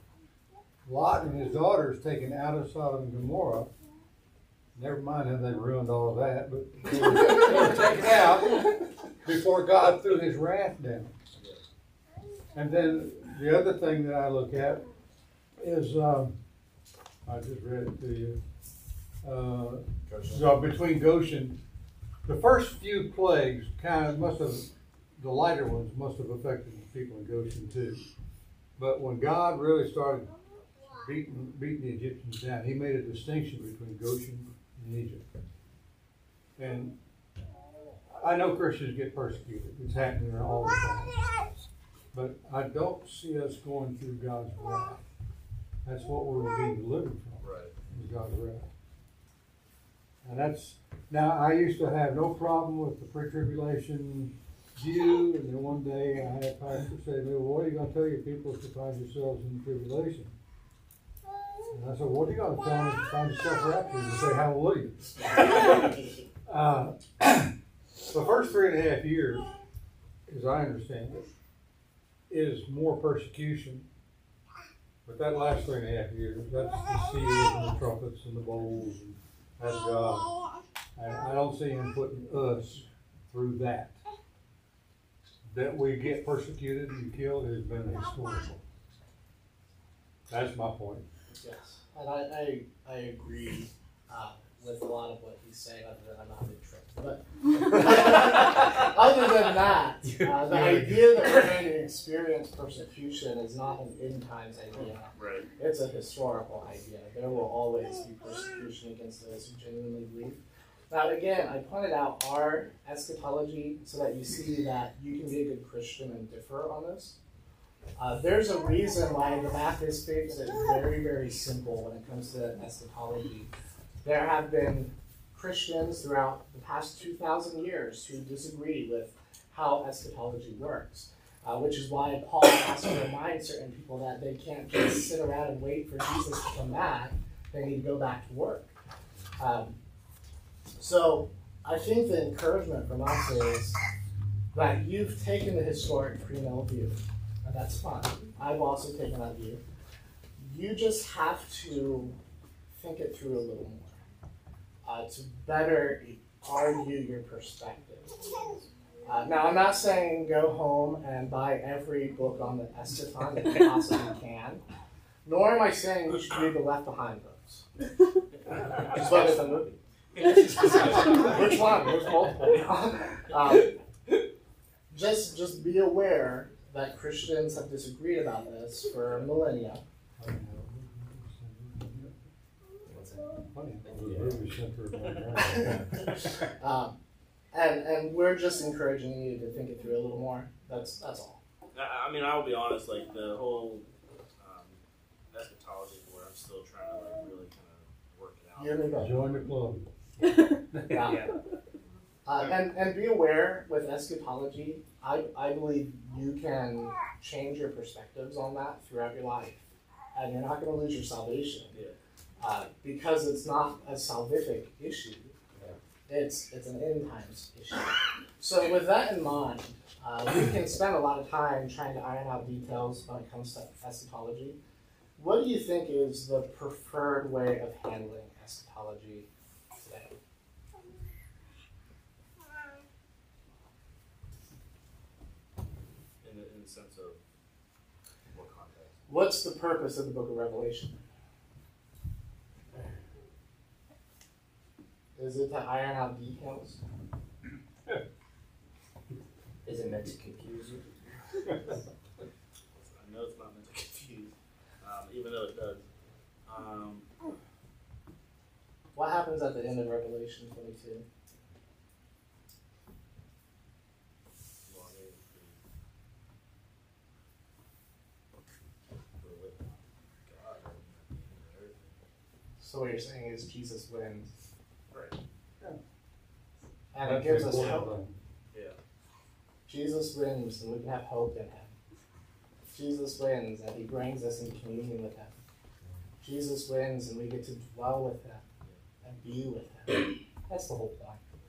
Lot and his daughters taken out of Sodom and Gomorrah. Never mind how they ruined all of that, but they were, they were taken out before God threw his wrath down. And then the other thing that I look at is, um, I just read it to you, uh, so between Goshen, the first few plagues kind of must have, the lighter ones must have affected the people in Goshen too. But when God really started beating, beating the Egyptians down, he made a distinction between Goshen and Egypt. And I know Christians get persecuted. It's happening all the time. But I don't see us going through God's wrath. That's what we're being delivered from. Right. Is God's wrath. And that's, now I used to have no problem with the pre-tribulation view, and then one day I had a pastor say to me, well, what are you going to tell your people if you find yourselves in tribulation? And I said, what are you going to tell them if you find yourself raptured and say hallelujah? uh, the first three and a half years, as I understand it, is more persecution. But that last three and a half years, that's the seals and the trumpets and the bowls, and that's God. And I don't see him putting us through that. That we get persecuted and killed has been historical. That's my point. Yes, and I, I, I agree uh, with a lot of what he's saying, other than I'm not a big trip. But other than that, uh, the idea that we're going to experience persecution is not an end times idea. Right. It's a historical idea. There will always be persecution against those who genuinely believe. Now, again, I pointed out our eschatology so that you see that you can be a good Christian and differ on this. Uh, there's a reason why the Baptist faith is very, very simple when it comes to eschatology. There have been Christians throughout the past two thousand years who disagree with how eschatology works, uh, which is why Paul has to remind certain people that they can't just sit around and wait for Jesus to come back. They need to go back to work. Um, so I think the encouragement from us is that you've taken the historic premill view, and that's fine. I've also taken that view. You just have to think it through a little more uh, to better argue your perspective. Uh, now, I'm not saying go home and buy every book on the eschaton that you possibly can, nor am I saying you should read the Left Behind books. Just like it's a movie. Which one? There's multiple. um, just, just be aware that Christians have disagreed about this for millennia. um, and and we're just encouraging you to think it through a little more. That's that's all. I, I mean, I will be honest. Like the whole um, eschatology board, I'm still trying to like really kind of work it out. You and me both. Join the club. Yeah. Yeah. Uh, and, and be aware with eschatology, I, I believe you can change your perspectives on that throughout your life. And you're not going to lose your salvation. Yeah. Uh, because it's not a salvific issue. It's, it's an end times issue. So with that in mind, uh, we can spend a lot of time trying to iron out details when it comes to eschatology. What do you think is the preferred way of handling eschatology today? In the, in the sense of what context? What's the purpose of the book of Revelation? Is it to iron out details? Is it meant to confuse you? I know it's not meant to confuse, um, even though it does. Um, What happens at the end of Revelation twenty-two? well, I mean, we're with God and everything. So what you're saying is Jesus wins. Right. And it gives us hope. Yeah. Jesus wins and we can have hope in him. Jesus wins and he brings us in communion with him. Jesus wins and we get to dwell with him and be with him. That's the whole point.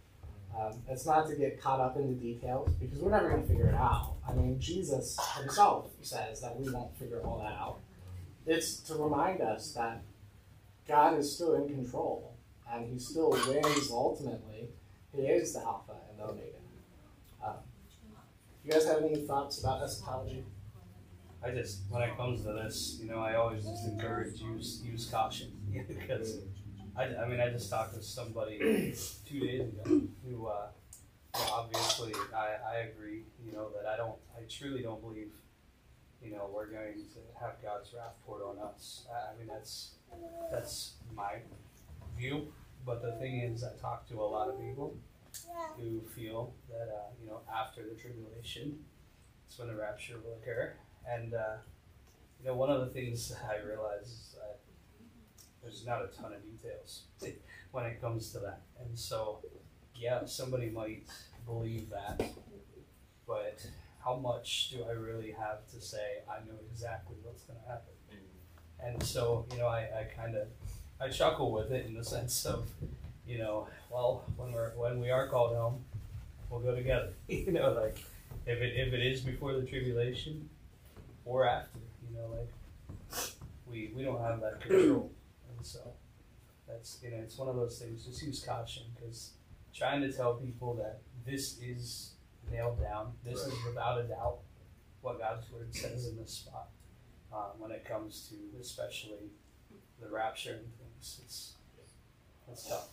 Um, it's not to get caught up in the details because we're never going to figure it out. I mean, Jesus himself says that we won't figure all that out. It's to remind us that God is still in control and he still wins ultimately. He is the Alpha and the Omega. Um, you guys have any thoughts about eschatology? I just, when it comes to this, you know, I always just encourage use use caution because I, I mean, I just talked to somebody two days ago who, uh, well, obviously, I, I agree, you know, that I don't, I truly don't believe, you know, we're going to have God's wrath poured on us. I, I mean, that's that's my view. But the thing is, I talk to a lot of people who feel that, uh, you know, after the tribulation, it's when the rapture will occur. And, uh, you know, one of the things I realize is that there's not a ton of details when it comes to that. And so, yeah, somebody might believe that, but how much do I really have to say I know exactly what's going to happen? And so, you know, I, I kind of, I chuckle with it in the sense of, you know, well, when we're when we are called home, we'll go together. You know, like if it if it is before the tribulation or after, you know, like we we don't have that control, and so that's, you know, it's one of those things. Just use caution, because trying to tell people that this is nailed down, this is without a doubt what God's word says in this spot. Um, when it comes to especially the rapture and things, it's it's tough.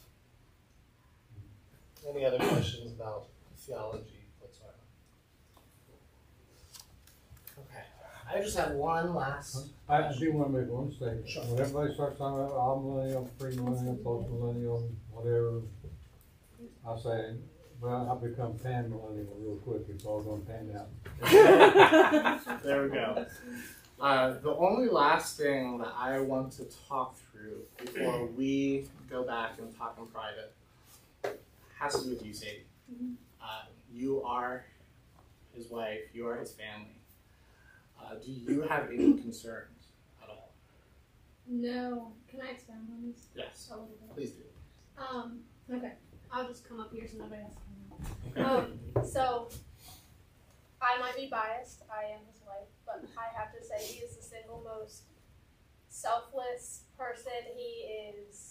Any other questions about theology whatsoever? Okay, I just have one last. I, I do want to make one statement. Sure. When everybody starts talking about all-millennial, pre-millennial, post-millennial, whatever, I'll say, well, I've become pan-millennial real quick. It's all going to pan out. There we go. Uh, the only last thing that I want to talk through before we go back and talk in private has to do with you, Sadie. Mm-hmm. Uh, you are his wife. You are his family. Uh, do you have any concerns at all? No. Can I expound on this Yes, a little bit? please do. Um, okay. I'll just come up here so nobody else can know. Um, so, I might be biased. I am his wife. But I have to say he is the single most selfless person. He is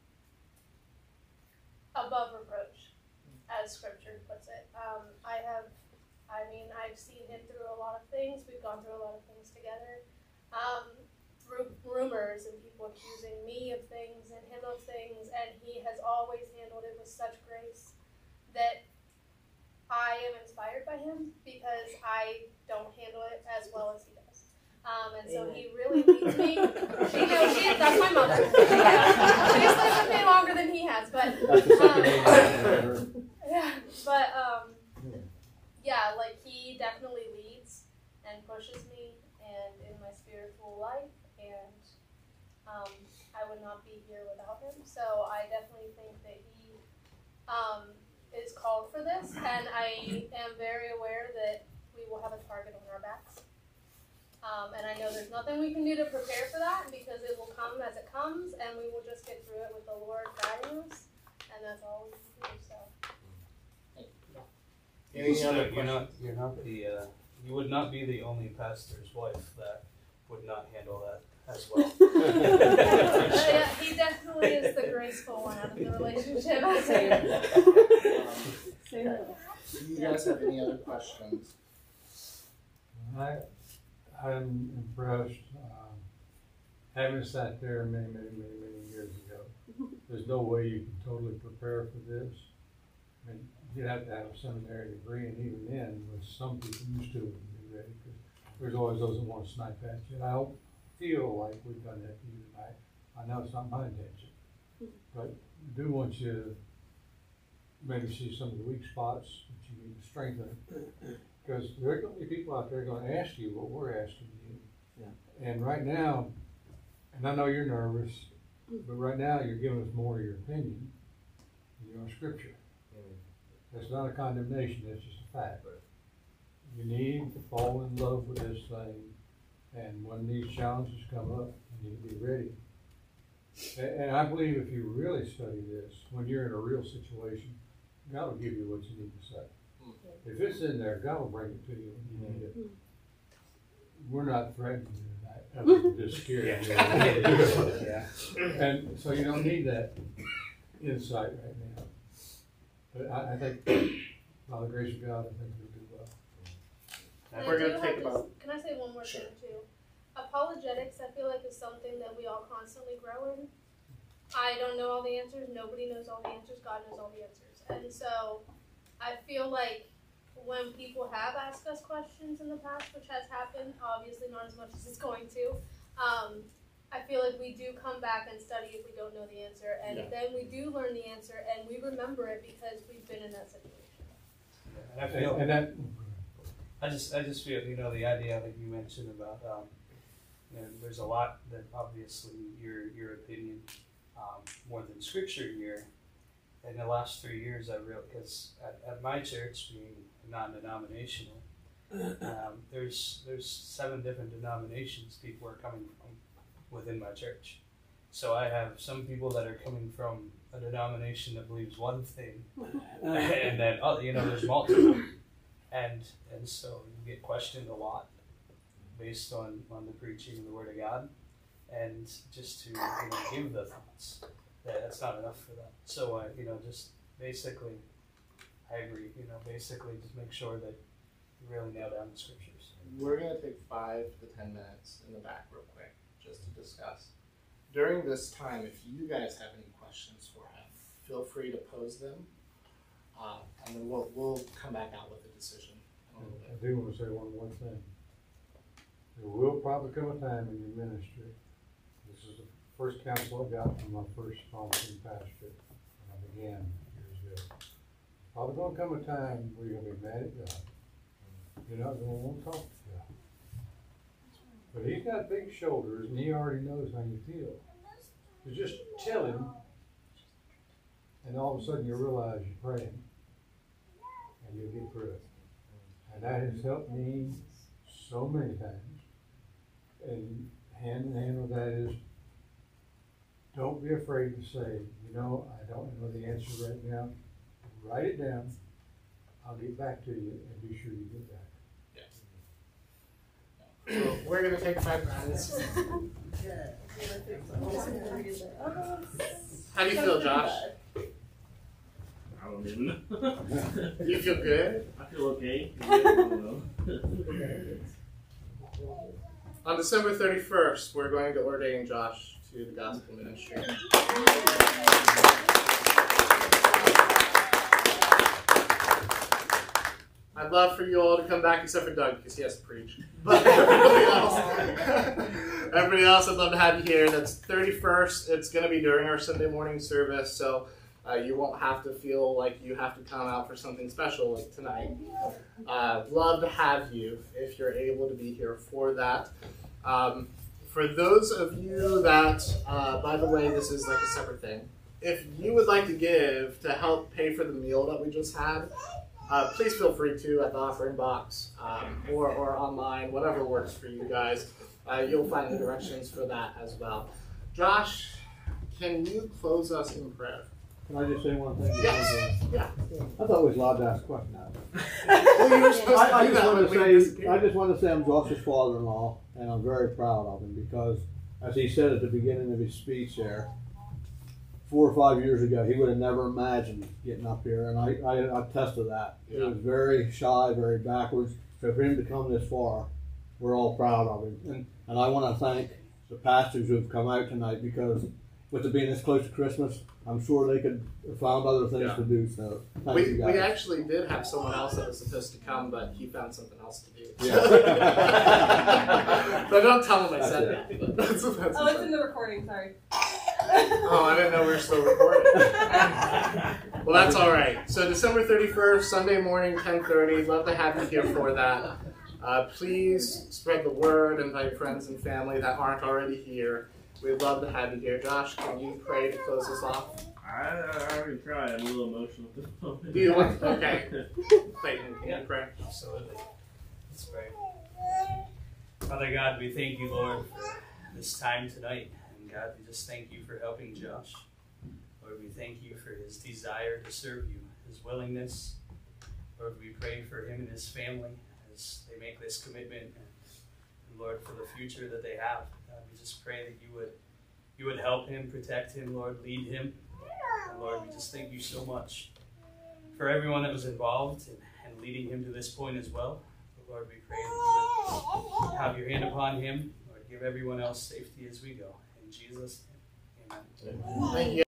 above reproach, as scripture puts it. Um, I have, I mean, I've seen him through a lot of things. We've gone through a lot of things together. Um, ru- rumors and people accusing me of things and him of things, and he has always handled it with such grace that I am inspired by him, because I don't handle it as well as he does. Um, and so he really leads me. She knows, she, that's my mother. She's lived with me longer than he has, but um, yeah, but um, yeah, like he definitely leads and pushes me and in my spiritual life, and um, I would not be here without him. So I definitely think that he um, is called for this, and I am very aware that we will have a target on our backs. Um, and I know there's nothing we can do to prepare for that, because it will come as it comes, and we will just get through it with the Lord guiding us, and that's all we can do. So. Any So other you're not, questions? you're not the, uh, you would not be the only pastor's wife that would not handle that as well. Yeah, he definitely is the graceful one out of the relationship. Same. Okay. Do you guys have any other questions? I, I'm impressed, um, having sat there many, many, many, many years ago. There's no way you can totally prepare for this. I mean, you'd have to have a seminary degree, and even then, with some people used to it and be ready, because there's always those that want to snipe at you. And I don't feel like we've done that to you tonight. I know it's not my intention, but I do want you to maybe see some of the weak spots that you need to strengthen. Because there are going to be people out there going to ask you what we're asking you. Yeah. And right now, and I know you're nervous, but right now you're giving us more of your opinion than your scripture. Mm. That's not a condemnation, that's just a fact. Right. You need to fall in love with this thing, and when these challenges come up, you need to be ready. And, and I believe if you really study this, when you're in a real situation, God will give you what you need to say. If it's in there, God will bring it to you when you need it. We're not threatening you tonight. I'm just scared. Yeah. And so you don't need that insight right now. But I, I think, by the grace of God, I think you'll do well. And We're I do gonna take have about- to- Can I say one more Sure. thing too? Apologetics, I feel like, is something that we all constantly grow in. I don't know all the answers. Nobody knows all the answers. God knows all the answers. And so I feel like when people have asked us questions in the past, which has happened, obviously not as much as it's going to, um, I feel like we do come back and study if we don't know the answer. And Yeah. then we do learn the answer and we remember it because we've been in that situation. And I And, feel, and that, I just, I just feel, you know, the idea that you mentioned about, um, you know, there's a lot that obviously your your opinion, um, more than scripture here. In the last three years, I real because at, at my church, being non-denominational, um, there's there's seven different denominations people are coming from within my church. So I have some people that are coming from a denomination that believes one thing, and then oh, you know, there's multiple, and and so you get questioned a lot based on on the preaching of the Word of God, and just to you know, give the thoughts. Yeah, that's not enough for that. So, uh, you know, just basically, I agree, you know, basically just make sure that you really nail down the scriptures. We're going to take five to ten minutes in the back real quick just to discuss. During this time, if you guys have any questions for him, feel free to pose them, uh, and then we'll, we'll come back out with a decision in a little I bit. do want to say one more thing. There will probably come a time in your ministry, this is the first counsel I got from my first sponsoring pastor when I began years ago. Probably gonna come a time where you're gonna be mad at God. You're not gonna want to talk to God. But he's got big shoulders and he already knows how you feel. So just tell him, and all of a sudden you realize you're praying and you'll get through it. And that has helped me so many times. And hand in hand with that is, don't be afraid to say, you know, I don't know the answer right now. Write it down. I'll get back to you and be sure you get back. So we're going to take five minutes. How do you feel, Josh? I don't even know. You feel good? I feel okay. I don't know. On December thirty-first, we're going to ordain Josh to the gospel ministry. I'd love for you all to come back, except for Doug, because he has to preach. But everybody else, everybody else, I'd love to have you here. That's thirty-first. It's going to be during our Sunday morning service, so uh, you won't have to feel like you have to come out for something special like tonight. Uh, love to have you if you're able to be here for that. Um, for those of you that, uh, by the way, this is like a separate thing. If you would like to give to help pay for the meal that we just had, uh, please feel free to at the offering box um, or, or online, whatever works for you guys. Uh, you'll find the directions for that as well. Josh, can you close us in prayer? Can I just say one thing? Yes. Yeah. I thought we was allowed to ask a question now. Well, you were supposed I, I to do just that want when to we say, disappeared. I just want to say I'm Josh's father-in-law, and I'm very proud of him because, as he said at the beginning of his speech there, four or five years ago, he would have never imagined getting up here, and I, I, I attest to that. He Yeah. was very shy, very backwards. So for him to come this far, we're all proud of him. And, and I want to thank the pastors who have come out tonight because with it being this close to Christmas, I'm sure they could have found other things Yeah. to do. So thank We, you guys. we actually did have someone else that was supposed to come, but he found something else to do. Yeah. But don't tell him I That's said it. that. But that's, that's Oh, it's in the recording, sorry. Oh, I didn't know we were still recording. Well, that's all right. So December thirty-first, Sunday morning, ten thirty. Love to have you here for that. Uh, please spread the word, invite friends and family that aren't already here. We'd love to have you here. Josh, can you pray to close us off? I, I already tried. I'm a little emotional at this moment. Do you want? Okay. Clayton, can Yeah. you pray? Absolutely. Let's pray. Father God, we thank you, Lord, for this time tonight. And God, we just thank you for helping Josh. Lord, we thank you for his desire to serve you, his willingness. Lord, we pray for him and his family as they make this commitment, and, and Lord, for the future that they have. God, we just pray that you would you would help him, protect him, Lord, lead him. And Lord, we just thank you so much for everyone that was involved in, and leading him to this point as well. But Lord, we pray that you would have your hand upon him. Lord, give everyone else safety as we go. In Jesus' name, amen. Thank you.